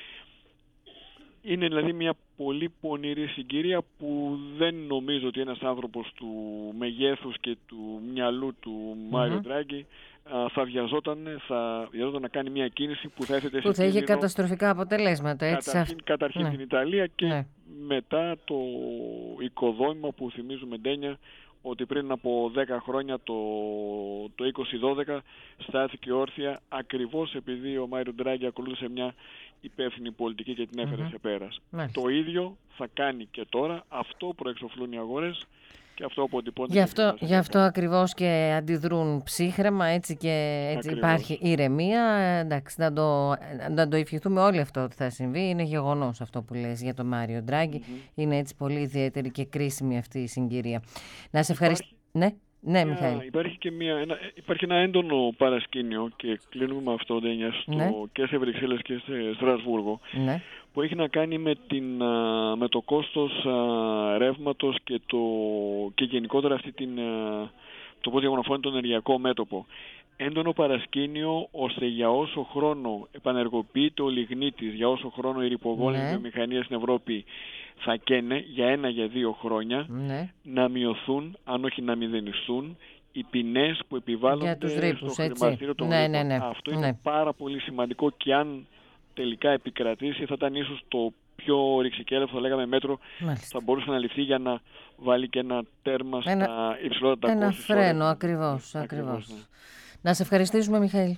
H: Είναι δηλαδή μια πολύ πονηρή συγκυρία που δεν νομίζω ότι ένας άνθρωπος του μεγέθους και του μυαλού του mm-hmm. Μάριο Ντράγκη θα βιαζόταν, θα βιαζόταν να κάνει μια κίνηση που θα έθετε
B: που θα είχε καταστροφικά αποτελέσματα. Έτσι.
H: Καταρχήν, καταρχήν ναι. την Ιταλία και
B: ναι.
H: μετά το οικοδόμημα που θυμίζουμε, Ντένια, ότι πριν από δέκα χρόνια το, το είκοσι δώδεκα στάθηκε όρθια ακριβώς επειδή ο Μάριο Ντράγκη ακολούθησε μια υπεύθυνη πολιτική και την έφερε mm-hmm. σε πέρας.
B: Μάλιστα.
H: Το ίδιο θα κάνει και τώρα. Αυτό προεξοφλούν οι αγορές και αυτό αποτυπώνεται.
B: Γι' αυτό, γι' αυτό ακριβώς και αντιδρούν ψύχρεμα, έτσι και έτσι υπάρχει ηρεμία. Εντάξει, να το, να το ευχηθούμε όλοι αυτό ότι θα συμβεί. Είναι γεγονός αυτό που λες για τον Μάριο Ντράγκη. Mm-hmm. Είναι έτσι πολύ ιδιαίτερη και κρίσιμη αυτή η συγκυρία. Να σε ευχαριστήσω. Ναι. Ναι, Μιχαήλ.
H: Υπάρχει και μια, ένα, υπάρχει ένα έντονο παρασκήνιο και κλείνουμε με αυτό, Ντένια, στο, ναι. και σε Βρυξέλλες και σε Στρασβούργο,
B: ναι.
H: που έχει να κάνει με, την, με το κόστος α, ρεύματος και, το, και γενικότερα αυτή την, α, το πώς διαμορφώνει το ενεργειακό μέτωπο. Έντονο παρασκήνιο ώστε για όσο χρόνο επανεργοποιείται ο λιγνίτης, για όσο χρόνο οι ρηπογόνες
B: ναι.
H: βιομηχανίες στην Ευρώπη θα καίνε για ένα για δύο χρόνια,
B: ναι.
H: να μειωθούν, αν όχι να μηδενιστούν, οι ποινές που επιβάλλονται
B: τους ρήπους,
H: στο χρηματιστήριο των
B: ναι,
H: ρήπων.
B: Ναι, ναι.
H: Αυτό
B: ναι.
H: είναι πάρα πολύ σημαντικό και αν τελικά επικρατήσει θα ήταν ίσως το πιο ρηξικέλευτο, θα λέγαμε, μέτρο.
B: Μάλιστα.
H: Θα μπορούσε να ληφθεί για να βάλει και ένα τέρμα
B: ένα,
H: στα υψηλότερα
B: ένα
H: κόστη.
B: Ένα φρένο, ακριβώς. ακριβώς. ακριβώς ναι. Να σε ευχαριστήσουμε, Μιχαήλ.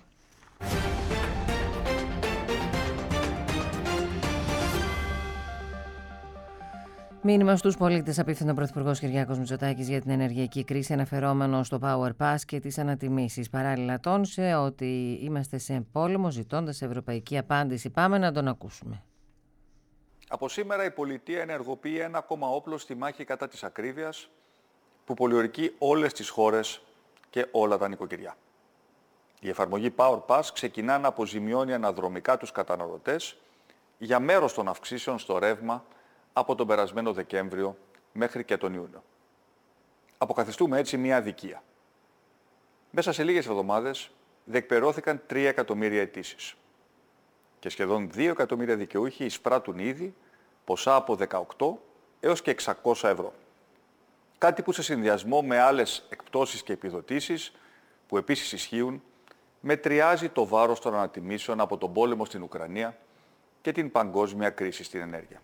B: Μήνυμα στους πολίτες απίφθηνε ο Πρωθυπουργός Κυριάκος Μητσοτάκης για την ενεργειακή κρίση, αναφερόμενο στο Power Pass και τις ανατιμήσεις. Παράλληλα τόνισε ότι είμαστε σε πόλεμο ζητώντας ευρωπαϊκή απάντηση. Πάμε να τον ακούσουμε.
I: Από σήμερα η πολιτεία ενεργοποιεί ένα ακόμα όπλο στη μάχη κατά της ακρίβειας που πολιορκεί όλες τις χώρες και όλα τα νοικοκυριά. Η εφαρμογή Power Pass ξεκινά να αποζημιώνει αναδρομικά τους καταναλωτές για μέρος των αυξήσεων στο ρεύμα από τον περασμένο Δεκέμβριο μέχρι και τον Ιούνιο. Αποκαθιστούμε έτσι μια αδικία. Μέσα σε λίγες εβδομάδες διεκπερρώθηκαν τρία εκατομμύρια αιτήσεις και σχεδόν δύο εκατομμύρια δικαιούχοι εισπράττουν ήδη ποσά από δεκαοκτώ έως και εξακόσια ευρώ. Κάτι που σε συνδυασμό με άλλες εκπτώσεις και επιδοτήσεις που επίσης ισχύουν, μετριάζει το βάρος των ανατιμήσεων από τον πόλεμο στην Ουκρανία και την παγκόσμια κρίση στην ενέργεια.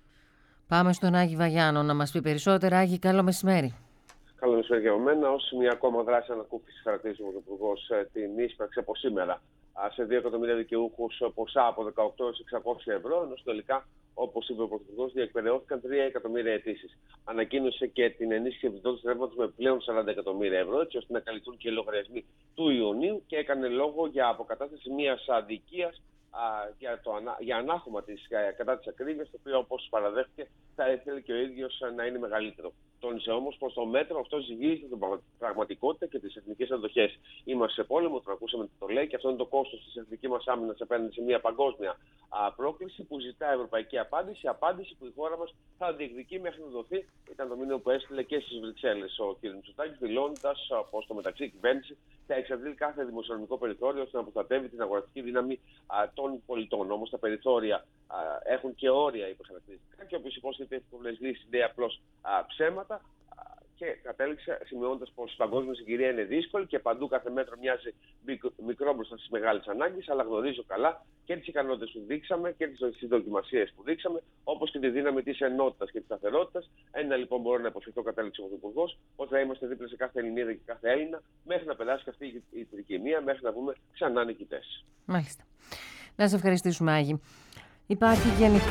B: Πάμε στον Άγη Βαγιάνο να μας πει περισσότερα. Άγη, καλό μεσημέρι.
J: Καλό μεσημέρι για μένα. Ως μια ακόμα δράση ανακούφισης χαρακτηρίζει ο Πρωθυπουργός την ίσπραξη από σήμερα σε δύο εκατομμύρια δικαιούχους ποσά από δεκαοκτώ έως εξακόσια ευρώ, ενώ τελικά, όπως είπε ο Πρωθυπουργός, διεκπεραιώθηκαν τρία εκατομμύρια αιτήσεις. Ανακοίνωσε και την ενίσχυση επιδότησης ρεύματος με πλέον σαράντα εκατομμύρια ευρώ, έτσι ώστε να καλυφθούν και οι λογαριασμοί του Ιουνίου, και έκανε λόγο για αποκατάσταση μιας αδικίας για, το, για ανάχωμα της, κατά της ακρίβειας, το οποίο, όπως παραδέχτηκε, θα ήθελε και ο ίδιος να είναι μεγαλύτερο. Τόνισε όμως πως το μέτρο αυτό ζυγίζει την πραγματικότητα και τις εθνικές αντοχές. Είμαστε σε πόλεμο, το ακούσαμε τι το λέει, και αυτό είναι το κόστος της εθνικής μας άμυνας απέναντι σε μια παγκόσμια α, πρόκληση που ζητά ευρωπαϊκή απάντηση. Απάντηση που η χώρα μας θα διεκδικεί μέχρι να δοθεί. Ήταν το μήνυμα που έστειλε και στις Βρυξέλλες ο κ. Μητσοτάκης, δηλώνοντας πως στο μεταξύ η κυβέρνηση θα εξαντλεί κάθε δημοσιονομικό περιθώριο ώστε να προστατεύει την αγοραστική δύναμη α, των πολιτών. Όμως τα περιθώρια α, έχουν και όρια υποχαρακτηριστικά, και όποιος υπόσχεται εύκολες λύσεις λέει απλώς α, ψέματα. Και κατέληξε σημειώνοντας πως η παγκόσμια συγκυρία είναι δύσκολη και παντού κάθε μέτρο μοιάζει μικρό μπροστά στις μεγάλες ανάγκες, αλλά γνωρίζω καλά και τις ικανότητες που δείξαμε και τις δοκιμασίες που δείξαμε, όπως και τη δύναμη της ενότητας και της σταθερότητας. Ένα λοιπόν μπορώ να υποσχεθώ, κατέληξε ο Πρωθυπουργός, ότι θα είμαστε δίπλα σε κάθε Ελληνίδα και κάθε Έλληνα μέχρι να περάσει αυτή η τρικυμία, μέχρι να βγούμε ξανά νικητές.
B: Μάλιστα. Να σε ευχαριστήσουμε, Άγη. Υπάρχει γενική.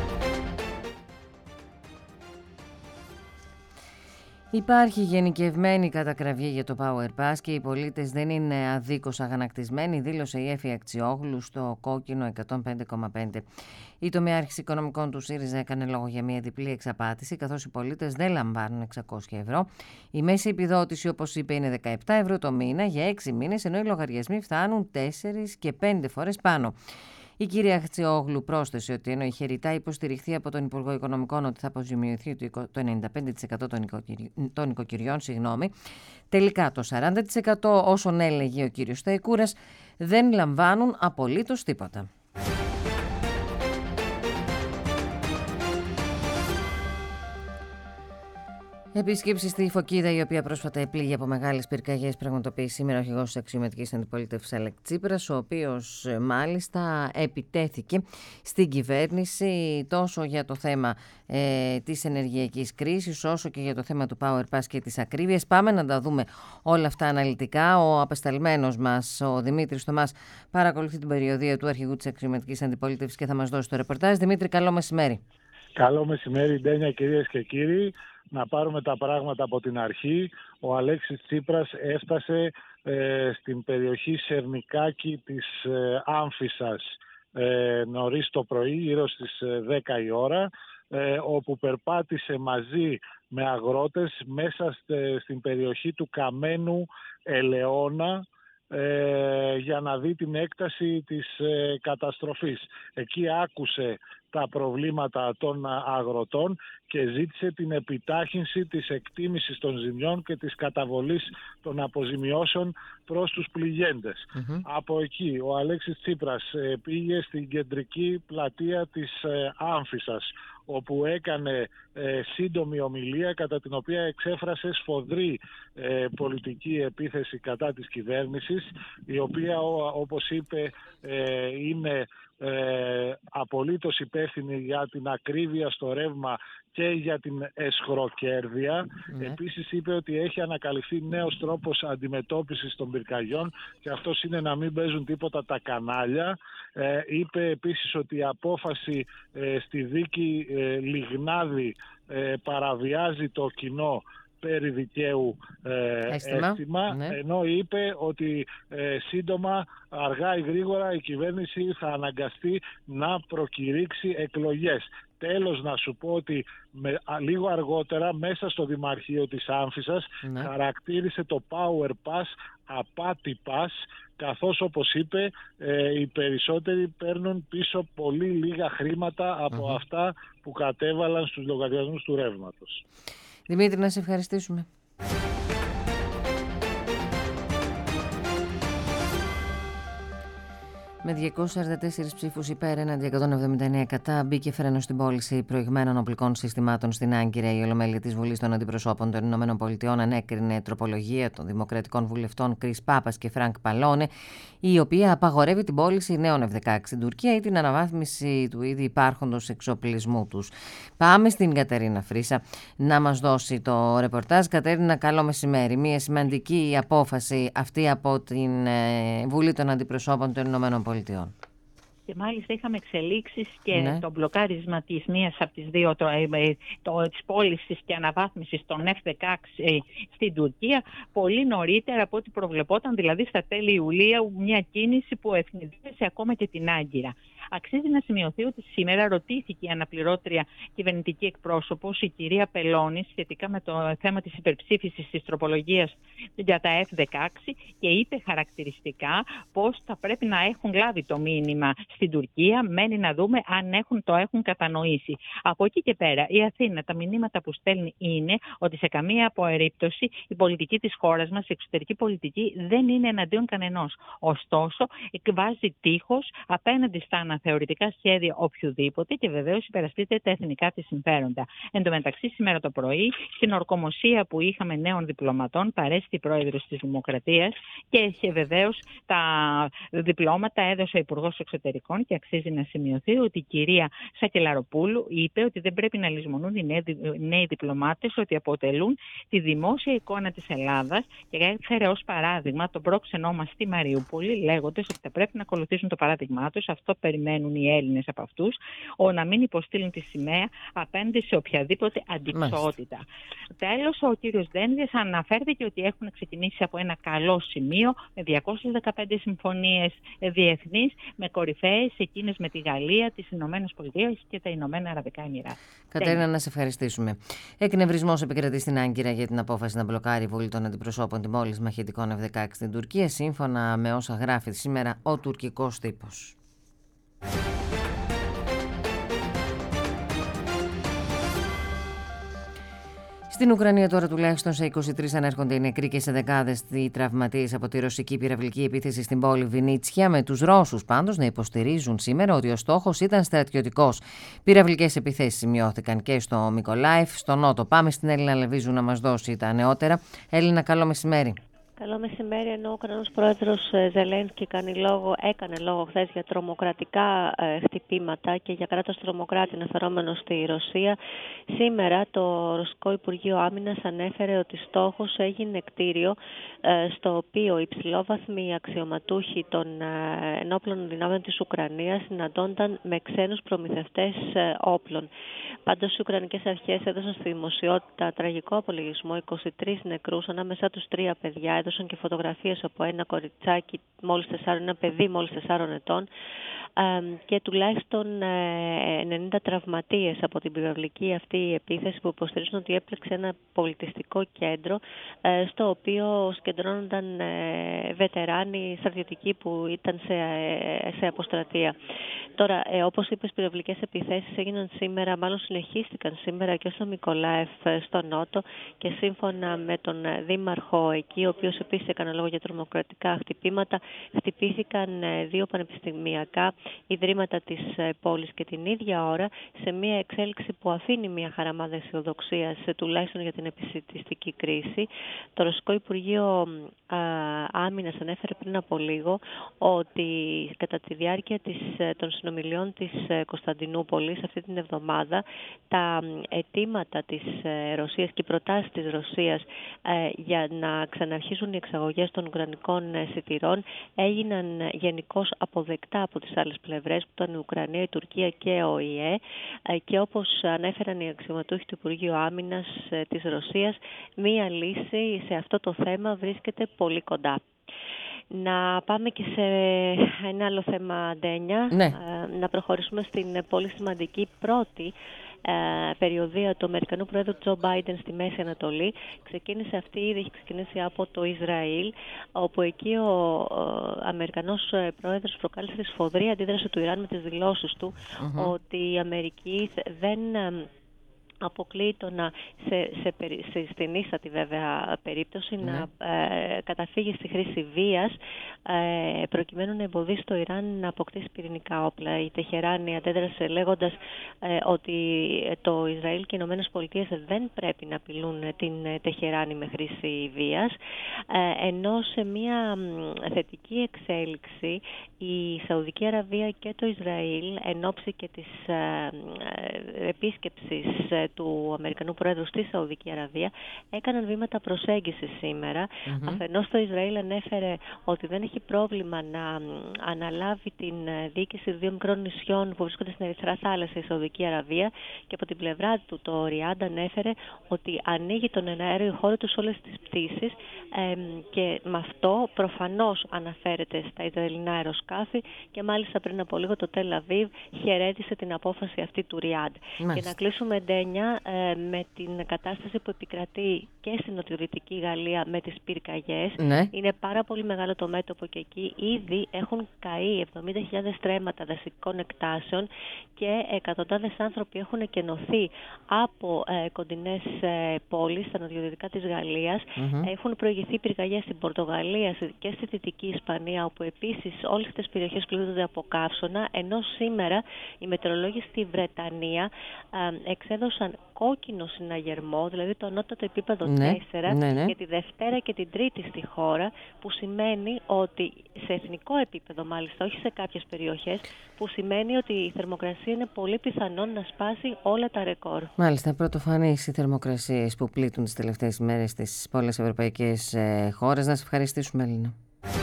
B: Υπάρχει γενικευμένη κατακραυγή για το Power Pass και οι πολίτες δεν είναι αδίκως αγανακτισμένοι, δήλωσε η Έφη Αξιόγλου στο Κόκκινο εκατόν πέντε κόμμα πέντε. Η τομιάρχης οικονομικών του ΣΥΡΙΖΑ έκανε λόγο για μια διπλή εξαπάτηση, καθώς οι πολίτες δεν λαμβάνουν εξακόσια ευρώ. Η μέση επιδότηση, όπως είπε, είναι δεκαεπτά ευρώ το μήνα για έξι μήνες, ενώ οι λογαριασμοί φτάνουν τέσσερις και πέντε φορές πάνω. Η κυρία Αξιόγλου πρόσθεσε ότι ενώ είχε ρητά υποστηριχθεί από τον Υπουργό Οικονομικών ότι θα αποζημιωθεί το ενενήντα πέντε τοις εκατό των, οικοκυρι... των οικοκυριών, συγγνώμη, τελικά το σαράντα τοις εκατό όσων έλεγε ο κύριος Σταϊκούρας δεν λαμβάνουν απολύτως τίποτα. Επίσκεψη στη Φωκίδα, η οποία πρόσφατα επλήγει από μεγάλες πυρκαγιές, πραγματοποιεί σήμερα ο αρχηγός της αξιωματικής αντιπολίτευσης Αλέξη Τσίπρας, ο οποίος μάλιστα επιτέθηκε στην κυβέρνηση τόσο για το θέμα ε, της ενεργειακής κρίσης, όσο και για το θέμα του Power Pass και της ακρίβειας. Πάμε να τα δούμε όλα αυτά αναλυτικά. Ο απεσταλμένος μας, ο Δημήτρης Θωμάς, παρακολουθεί την περιοδία του αρχηγού της αξιωματικής αντιπολίτευσης και θα μας δώσει το ρεπορτάζ. Δημήτρη, καλό μεσημέρι.
K: Καλό μεσημέρι, Ντένια, κυρίες και κύριοι. Να πάρουμε τα πράγματα από την αρχή. Ο Αλέξης Τσίπρας έφτασε ε, στην περιοχή Σερνικάκη της ε, Άμφισσας ε, νωρίς το πρωί, γύρω στις ε, δέκα η ώρα, ε, όπου περπάτησε μαζί με αγρότες μέσα στε, στην περιοχή του Καμένου Ελαιώνα, ε, για να δει την έκταση της ε, καταστροφής. Εκεί άκουσε τα προβλήματα των αγροτών και ζήτησε την επιτάχυνση της εκτίμησης των ζημιών και της καταβολής των αποζημιώσεων προς τους πληγέντες. Mm-hmm. Από εκεί ο Αλέξης Τσίπρας πήγε στην κεντρική πλατεία της Άμφισσας, όπου έκανε ε, σύντομη ομιλία κατά την οποία εξέφρασε σφοδρή ε, πολιτική επίθεση κατά της κυβέρνησης, η οποία ο, όπως είπε ε, είναι ε, απολύτως υπεύθυνη για την ακρίβεια στο ρεύμα και για την εσχροκέρδεια. Ναι. Επίσης είπε ότι έχει ανακαλυφθεί νέος τρόπος αντιμετώπισης των πυρκαγιών και αυτός είναι να μην παίζουν τίποτα τα κανάλια. Ε, είπε επίσης ότι η απόφαση ε, στη δίκη ε, Λιγνάδη ε, παραβιάζει το κοινό περί δικαίου ε, αίσθημα, αίσθημα ναι. Ενώ είπε ότι ε, σύντομα, αργά ή γρήγορα, η κυβέρνηση θα αναγκαστεί να προκηρύξει εκλογές. Τέλος, να σου πω ότι με, α, λίγο αργότερα μέσα στο Δημαρχείο της Άμφισσας ναι. χαρακτήρισε το Power Pass απάτη pass, καθώς όπως είπε ε, οι περισσότεροι παίρνουν πίσω πολύ λίγα χρήματα από mm-hmm. αυτά που κατέβαλαν στους λογαριασμούς του ρεύματος.
B: Δημήτρη, να σε ευχαριστήσουμε. Με διακόσιους σαράντα τέσσερις ψήφους υπέρ έναντι εκατόν εβδομήντα εννέα κατά, μπήκε φρένο στην πώληση προηγμένων οπλικών συστημάτων στην Άγκυρα. Η Ολομέλεια της Βουλής των Αντιπροσώπων των Ηνωμένων Πολιτειών ανέκρινε τροπολογία των δημοκρατικών βουλευτών Κρίς Πάπας και Φρανκ Παλώνε, η οποία απαγορεύει την πώληση νέων εφ δεκαέξι στην Τουρκία ή την αναβάθμιση του ήδη υπάρχοντος εξοπλισμού τους. Πάμε στην Κατερίνα Φρύσα να μας δώσει το ρεπορτάζ. Κατερίνα, καλό μεσημέρι. Μια σημαντική απόφαση αυτή από την Βουλή των Αντιπροσώπων των Ηνωμένων Πολιτειών.
L: Και μάλιστα είχαμε εξελίξεις και ναι. το μπλοκάρισμα της μίας από τις δύο, το, το, της πώλησης και αναβάθμισης των εφ δεκαέξι στην Τουρκία πολύ νωρίτερα από ό,τι προβλεπόταν, δηλαδή στα τέλη Ιουλίου, μια κίνηση που ευνηδίασε ακόμα και την Άγκυρα. Αξίζει να σημειωθεί ότι σήμερα ρωτήθηκε η αναπληρώτρια κυβερνητική εκπρόσωπος, η κυρία Πελώνη, σχετικά με το θέμα της υπερψήφισης της τροπολογίας για τα εφ δεκαέξι και είπε χαρακτηριστικά πως θα πρέπει να έχουν λάβει το μήνυμα στην Τουρκία, μένει να δούμε αν έχουν, το έχουν κατανοήσει. Από εκεί και πέρα, η Αθήνα, τα μηνύματα που στέλνει είναι ότι σε καμία περίπτωση η πολιτική της χώρας μας, η εξωτερική πολιτική, δεν είναι εναντίον κανενός. Ωστόσο, εκβάζει τείχος απέναντι στα αναθεωρητικά σχέδια οποιοδήποτε και βεβαίως υπερασπίζεται τα εθνικά της συμφέροντα. Εν τω μεταξύ, σήμερα το πρωί, στην ορκομοσία που είχαμε νέων διπλωματών, παρέστη η πρόεδρος της Δημοκρατίας και βεβαίως τα διπλώματα έδωσε ο Υπουργός Εξωτερικών και αξίζει να σημειωθεί ότι η κυρία Σακελαροπούλου είπε ότι δεν πρέπει να λησμονούν οι νέοι, νέοι διπλωμάτες, ότι αποτελούν τη δημόσια εικόνα της Ελλάδας και έφερε ως παράδειγμα τον πρόξενό μας στη Μαριούπολη, λέγοντας ότι θα πρέπει να ακολουθήσουν το παράδειγμά τους. Αυτό περιμένουν οι Έλληνες από αυτούς, ο να μην υποστείλουν τη σημαία απέναντι σε οποιαδήποτε αντιξότητα. Τέλος, ο κύριος Δένδιας αναφέρθηκε ότι έχουν ξεκινήσει από ένα καλό σημείο με διακόσιες δεκαπέντε συμφωνίες διεθνείς, με κορυφαίες εκείνες με τη Γαλλία, τις Ηνωμένες Πολιτείες και τα Ηνωμένα Αραβικά Εμιράτα.
B: Κατερίνα, να σε ευχαριστήσουμε. Εκνευρισμός επικρατεί στην Άγκυρα για την απόφαση να μπλοκάρει η Βουλή των Αντιπροσώπων την πώληση μαχητικών εφ δεκαέξι στην Τουρκία, σύμφωνα με όσα γράφει σήμερα ο τουρκικός τύπος. Στην Ουκρανία τώρα τουλάχιστον σε είκοσι τρεις ανέρχονται οι νεκροί και σε δεκάδες οι τραυματίες από τη ρωσική πυραυλική επίθεση στην πόλη Βινίτσια, με τους Ρώσους πάντως να υποστηρίζουν σήμερα ότι ο στόχος ήταν στρατιωτικός. Πυραυλικές επιθέσεις σημειώθηκαν και στο Μικολάιφ, στο Νότο. Πάμε στην Έλληνα Λεβίζου να μας δώσει τα νεότερα. Έλληνα, καλό μεσημέρι.
M: Καλό μεσημέρι. Ενώ ο Ουκρανός πρόεδρος Ζελένσκι κάνει λόγο, έκανε λόγο χθες για τρομοκρατικά ε, χτυπήματα και για κράτος τρομοκράτη αναφερόμενο στη Ρωσία, σήμερα το Ρωσικό Υπουργείο Άμυνας ανέφερε ότι στόχος έγινε κτίριο ε, στο οποίο οι υψηλόβαθμοι αξιωματούχοι των ε, ενόπλων δυνάμεων της Ουκρανίας συναντώνταν με ξένους προμηθευτές ε, όπλων. Πάντως οι Ουκρανικές αρχές έδωσαν στη δημοσιότητα τραγικό απολογισμό, είκοσι τρεις νεκρούς, ανάμεσά τους τρία παιδιά. Έδωσαν και φωτογραφίες από ένα κοριτσάκι μόλις τεσσάρων, ένα παιδί μόλις τεσσάρων ετών και τουλάχιστον ενενήντα τραυματίες από την πυραυλική αυτή επίθεση που υποστηρίζουν ότι έπλεξε ένα πολιτιστικό κέντρο στο οποίο συγκεντρώνονταν βετεράνοι στρατιωτικοί που ήταν σε, σε αποστρατεία. Τώρα, όπως είπες, πυραυλικές επιθέσεις έγιναν σήμερα, μάλλον συνεχίστηκαν σήμερα και στο Μικολάιφ στο Νότο, και σύμφωνα με τον δήμαρχο εκεί, ο οποίος επίσης έκανε λόγο για τρομοκρατικά χτυπήματα, χτυπήθηκαν δύο πανεπιστημιακά ιδρύματα της πόλης και την ίδια ώρα, σε μια εξέλιξη που αφήνει μια χαραμάδα αισιοδοξίας, τουλάχιστον για την επισητιστική κρίση. Το Ρωσικό Υπουργείο Άμυνας ανέφερε πριν από λίγο ότι κατά τη διάρκεια της, των συνομιλιών της Κωνσταντινούπολης αυτή την εβδομάδα, τα αιτήματα της Ρωσίας και οι προτάσεις της Ρωσίας για να ξαναρχίσουν οι εξαγωγές των ουκρανικών σιτηρών έγιναν γενικώς αποδεκτά από τις άλλες πλευρές, που ήταν η Ουκρανία, η Τουρκία και ο ΙΕ, και όπως ανέφεραν οι αξιωματούχοι του Υπουργείου Άμυνας της Ρωσίας, μία λύση σε αυτό το θέμα βρίσκεται πολύ κοντά. Να πάμε και σε ένα άλλο θέμα, Ντένια,
B: ναι.
M: Να προχωρήσουμε στην πολύ σημαντική πρώτη ε, περιοδεία του Αμερικανού Πρόεδρου Τζο Μπάιντεν στη Μέση Ανατολή. Ξεκίνησε αυτή, ήδη έχει ξεκινήσει από το Ισραήλ, όπου εκεί ο, ο Αμερικανός Πρόεδρος προκάλεσε τη σφοδρή αντίδραση του Ιράν με τις δηλώσεις του mm-hmm. ότι η Αμερική δεν αποκλείει το να σε, σε, σε, στην ίστατη βέβαια περίπτωση ναι. να ε, καταφύγει στη χρήση βίας ε, προκειμένου να εμποδίσει το Ιράν να αποκτήσει πυρηνικά όπλα. Η Τεχεράνη αντέδρασε λέγοντας ε, ότι το Ισραήλ και οι Ηνωμένες Πολιτείες δεν πρέπει να απειλούν την Τεχεράνη με χρήση βίας, ε, ενώ σε μια θετική εξέλιξη η Σαουδική Αραβία και το Ισραήλ εν ώψη και της ε, ε, επίσκεψης του Αμερικανού Πρόεδρου στη Σαουδική Αραβία έκαναν βήματα προσέγγισης σήμερα. Mm-hmm. Αφενός το Ισραήλ ανέφερε ότι δεν έχει πρόβλημα να αναλάβει την διοίκηση δύο μικρών νησιών που βρίσκονται στην Ερυθρά Θάλασσα η Σαουδική Αραβία, και από την πλευρά του το Ριάντ ανέφερε ότι ανοίγει τον εναέριο χώρο του σε όλες τις πτήσεις ε, και με αυτό προφανώς αναφέρεται στα Ισραηλινά αεροσκάφη, και μάλιστα πριν από λίγο το Τελ Αβίβ χαιρέτησε την απόφαση αυτή του Ριάντ. Και να κλείσουμε, Ντένια, με την κατάσταση που επικρατεί και στην νοτιοδυτική Γαλλία με τις πυρκαγιές. Ναι. Είναι πάρα πολύ μεγάλο το μέτωπο και εκεί ήδη έχουν καεί εβδομήντα χιλιάδες στρέμματα δασικών εκτάσεων και εκατοντάδες άνθρωποι έχουν εκενωθεί από ε, κοντινές ε, πόλεις στα νοτιοδυτικά της Γαλλίας. Mm-hmm. Έχουν προηγηθεί πυρκαγιές στην Πορτογαλία και στη Δυτική Ισπανία, όπου επίσης όλες αυτές τις περιοχές πλήττονται από καύσωνα, ενώ σήμερα οι μετεωρολόγοι στη Βρετανία ε, εξέδωσαν κόκκινο συναγερμό, δηλαδή το ανώτατο επίπεδο
B: ναι,
M: τέσσερα,
B: ναι, ναι.
M: για τη Δευτέρα και την Τρίτη στη χώρα, που σημαίνει ότι σε εθνικό επίπεδο μάλιστα, όχι σε κάποιες περιοχές, που σημαίνει ότι η θερμοκρασία είναι πολύ πιθανόν να σπάσει όλα τα ρεκόρ.
B: Μάλιστα, πρωτοφανείς οι θερμοκρασίες που πλήττουν τις τελευταίες ημέρες στις πολλές ευρωπαϊκές ε, χώρες. Να σε ευχαριστήσουμε, Έλληνα.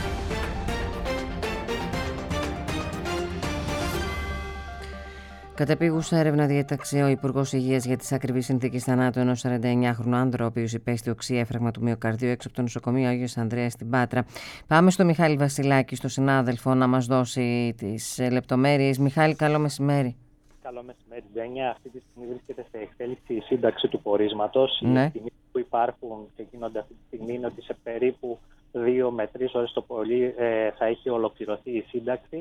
B: Κατεπίγουσα έρευνα διέταξε ο Υπουργός Υγείας για τις ακριβείς συνθήκες θανάτου ενός σαράντα εννιάχρονου άντρα, ο οποίος υπέστη οξύέφραγμα του μυοκαρδίου έξω από το νοσοκομείο Άγιος Ανδρέας στην Πάτρα. Πάμε στο Μιχάλη Βασιλάκη, στο συνάδελφο, να μας δώσει τις λεπτομέρειες. Μιχάλη, καλό μεσημέρι.
N: Καλό μεσημέρι, Ντένια. Αυτή τη στιγμή βρίσκεται σε εξέλιξη η σύνταξη του πορίσματος.
B: Ναι.
N: Οι τιμές που υπάρχουν και γίνονται αυτή τη στιγμή είναι ότι σε περίπου δύο με τρεις ώρες το πολύ ε, θα έχει ολοκληρωθεί η σύνταξη.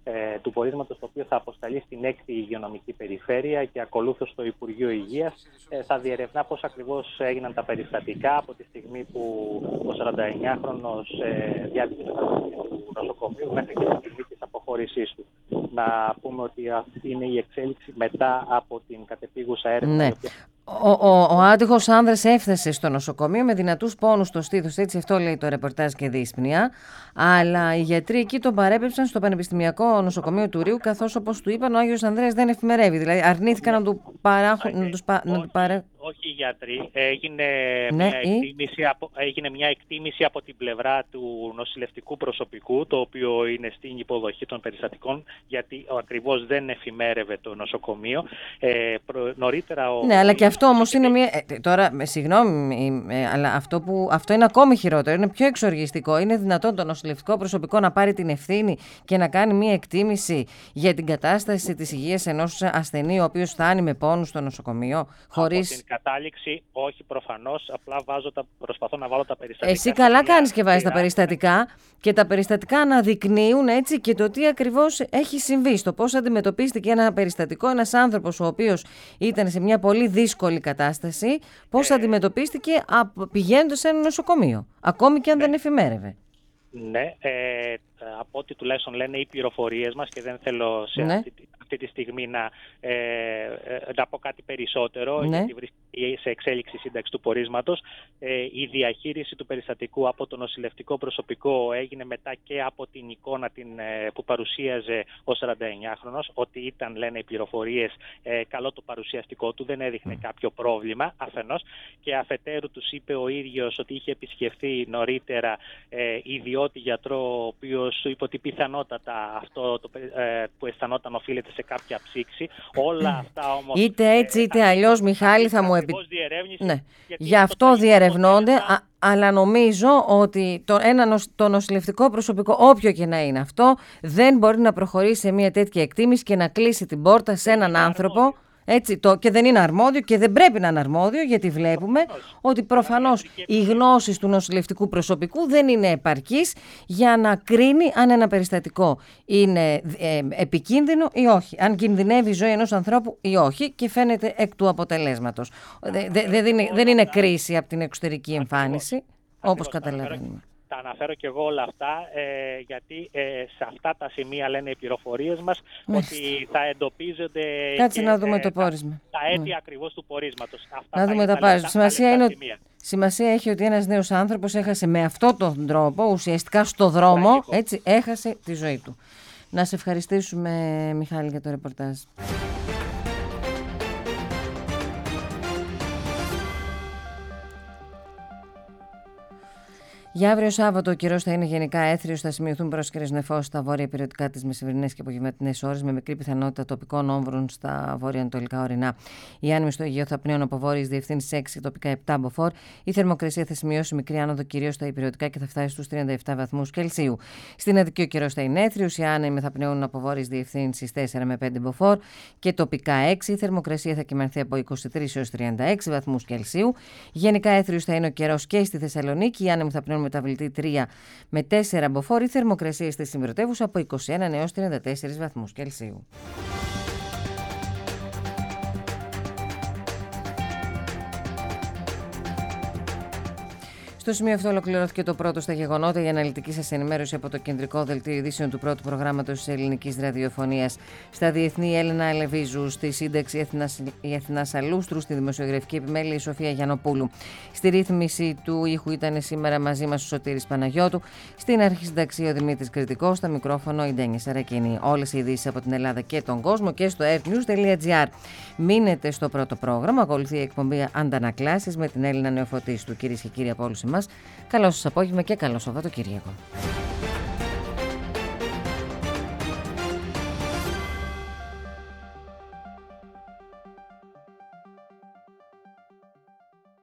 N: ε, του πορίσματος, το οποίο θα αποσταλεί στην έκτη υγειονομική περιφέρεια και ακολούθως στο Υπουργείο Υγείας. Ε, θα διερευνά πώς ακριβώς έγιναν τα περιστατικά από τη στιγμή που ο σαρανταεννιάχρονος ε, διάβηκε το του νοσοκομείου μέχρι και τη στιγμή της αποχώρησής του. Να πούμε ότι αυτή είναι η εξέλιξη μετά από την κατεπίγουσα έρευνα.
B: Ναι. Ο, ο, ο άτυχος άνδρας έφτασε στο νοσοκομείο με δυνατούς πόνους στο στήθος, έτσι αυτό λέει το ρεπορτάζ και δύσπνοια, αλλά οι γιατροί εκεί τον παρέπεψαν στο Πανεπιστημιακό Νοσοκομείο του Ρείου, καθώς, όπως του είπαν, ο Άγιος Ανδρέας δεν εφημερεύει, δηλαδή αρνήθηκαν να του παράχουν, να τους πα, να του παρέ...
N: Όχι οι γιατροί, έγινε,
B: ναι,
N: μια εκτίμηση από, έγινε μια εκτίμηση από την πλευρά του νοσηλευτικού προσωπικού, το οποίο είναι στην υποδοχή των περιστατικών, γιατί ακριβώς δεν εφημέρευε το νοσοκομείο. Ε, προ, νωρίτερα ο...
B: Ναι, αλλά και αυτό όμως είναι μια... Ε, τώρα, συγγνώμη, ε, αλλά αυτό, που, αυτό είναι ακόμη χειρότερο, είναι πιο εξοργιστικό. Είναι δυνατόν το νοσηλευτικό προσωπικό να πάρει την ευθύνη και να κάνει μια εκτίμηση για την κατάσταση της υγείας ενός ασθενή, ο οποίος φτάνει με πόνους στο νοσοκομείο, χωρίς...
N: Από την κατάληξη, όχι προφανώς, απλά βάζω τα, προσπαθώ να βάλω τα περιστατικά.
B: Εσύ καλά κάνεις και βάζεις τα περιστατικά, και τα περιστατικά αναδεικνύουν έτσι και το τι ακριβώς έχει συμβεί, στο πώς αντιμετωπίστηκε ένα περιστατικό, ένας άνθρωπος ο οποίος ήταν σε μια πολύ δύσκολη κατάσταση, πώς ε... αντιμετωπίστηκε πηγαίνοντας σε ένα νοσοκομείο, ακόμη και αν ναι. δεν εφημέρευε.
N: Ναι, ε, από ό,τι τουλάχιστον λένε οι πληροφορίες μας, και δεν θέλω σε ναι. αυτή, αυτή τη στιγμή να, ε, να πω κάτι περισσότερο, ναι. γιατί βρίσκεται σε εξέλιξη σύνταξη του πορίσματος. Ε, η διαχείριση του περιστατικού από το νοσηλευτικό προσωπικό έγινε μετά και από την εικόνα την, ε, που παρουσίαζε ο σαρανταεννιάχρονος, ότι ήταν, λένε οι πληροφορίες, ε, καλό το παρουσιαστικό του, δεν έδειχνε mm. κάποιο πρόβλημα αφενός, και αφετέρου τους είπε ο ίδιος ότι είχε επισκεφθεί νωρίτερα ε, ιδιώτη γιατρό, ο οποίος σου είπε ότι πιθανότατα αυτό το, ε, που αισθανόταν οφείλεται σε κάποια ψήξη. Όλα αυτά όμως...
B: Είτε έτσι είτε ε, αλλιώς, Μιχάλη, θα μου πει.
N: Ναι.
B: Γι' αυτό διερευνώνται, α, αλλά νομίζω ότι το, ένα, το νοσηλευτικό προσωπικό, όποιο και να είναι αυτό, δεν μπορεί να προχωρήσει σε μια τέτοια εκτίμηση και να κλείσει την πόρτα σε έναν άνθρωπο. Έτσι, το, και δεν είναι αρμόδιο και δεν πρέπει να είναι αρμόδιο, γιατί βλέπουμε ότι προφανώς οι γνώσεις του νοσηλευτικού προσωπικού δεν είναι επαρκείς για να κρίνει αν ένα περιστατικό είναι ε, επικίνδυνο ή όχι, αν κινδυνεύει η ζωή ενός ανθρώπου ή όχι, και φαίνεται εκ του αποτελέσματος. Δε, δε, δε, δεν, είναι, δεν είναι κρίση από την εξωτερική εμφάνιση, όπως καταλαβαίνουμε.
N: Τα αναφέρω και εγώ όλα αυτά, ε, γιατί ε, σε αυτά τα σημεία λένε οι πληροφορίες μας ότι θα εντοπίζονται.
B: Κάτσε
N: και,
B: να δούμε
N: ε,
B: το πόρισμα.
N: Τα, τα αίτια mm. ακριβώς του πορίσματος. Αυτά
B: να δούμε τα πόρισμα. Σημασία, είναι, σημασία έχει ότι ένας νέος άνθρωπος έχασε με αυτόν τον τρόπο, ουσιαστικά στο δρόμο, έτσι, έχασε τη ζωή του. Να σε ευχαριστήσουμε, Μιχάλη, για το ρεπορτάζ. Για αύριο Σάββατο ο καιρός θα είναι γενικά έθριος, θα σημειωθούν πρόσκαιρες νεφώσεις στα βόρεια υπηρετικά της μεσημερινές και απογευματινές ώρες, με μικρή πιθανότητα τοπικών όμβρων στα βόρεια-ανατολικά ορεινά. Οι άνεμοι στο Αιγαίο θα πνέουν από βόρειες διευθύνσεις έξι, τοπικά επτά μποφόρ. Η θερμοκρασία θα σημειώσει μικρή άνοδο κυρίως στα υπηρετικά και θα φτάσει στους τριάντα επτά βαθμούς Κελσίου. Στην Αττική ο καιρός θα είναι έθριος, οι άνεμοι θα πνέουν από βόρειες διευθύνσεις τέσσερα με πέντε μποφόρ και τοπικά έξι. Η θερμοκρασία θα κυμανθεί από είκοσι τρεις έως τριάντα έξι βαθμούς Κελσίου. Γενικά έθριος θα είναι ο καιρός και στη Θεσσαλονίκη, οι άνεμοι θα πνέουν μεταβλητή τρία με τέσσερα μποφόρ, η θερμοκρασία στη συμπρωτεύουσα από είκοσι ένα έως τριάντα τέσσερα βαθμούς Κελσίου. Στο σημείο αυτό ολοκληρώθηκε το πρώτο στα γεγονότα. Η αναλυτική σας ενημέρωση από το κεντρικό δελτίο ειδήσεων του πρώτου προγράμματος της ελληνικής ραδιοφωνίας. Στα διεθνή, η Έλενα Αλεβίζου, στη σύνταξη η Εθνά Σαλούστρου, στη δημοσιογραφική επιμέλεια η Σοφία Γιαννοπούλου. Στη ρύθμιση του ήχου ήταν σήμερα μαζί μας ο Σωτήρης Παναγιώτου. Στην αρχισυνταξία ο Δημήτρης Κρητικός, στα μικρόφωνο η Ντένια Σαρακίνη. Όλες οι ειδήσεις από την Ελλάδα και τον κόσμο και στο earthnews τελεία gr. Μείνετε στο πρώτο πρόγραμμα. Ακολουθεί η εκπομπή Αντανακλάσεις με την Έλληνα Νεοφωτίστου. Κυρίες και κύριοι από όλους εμάς, καλό σας απόγευμα και καλό Σαββατοκύριακο.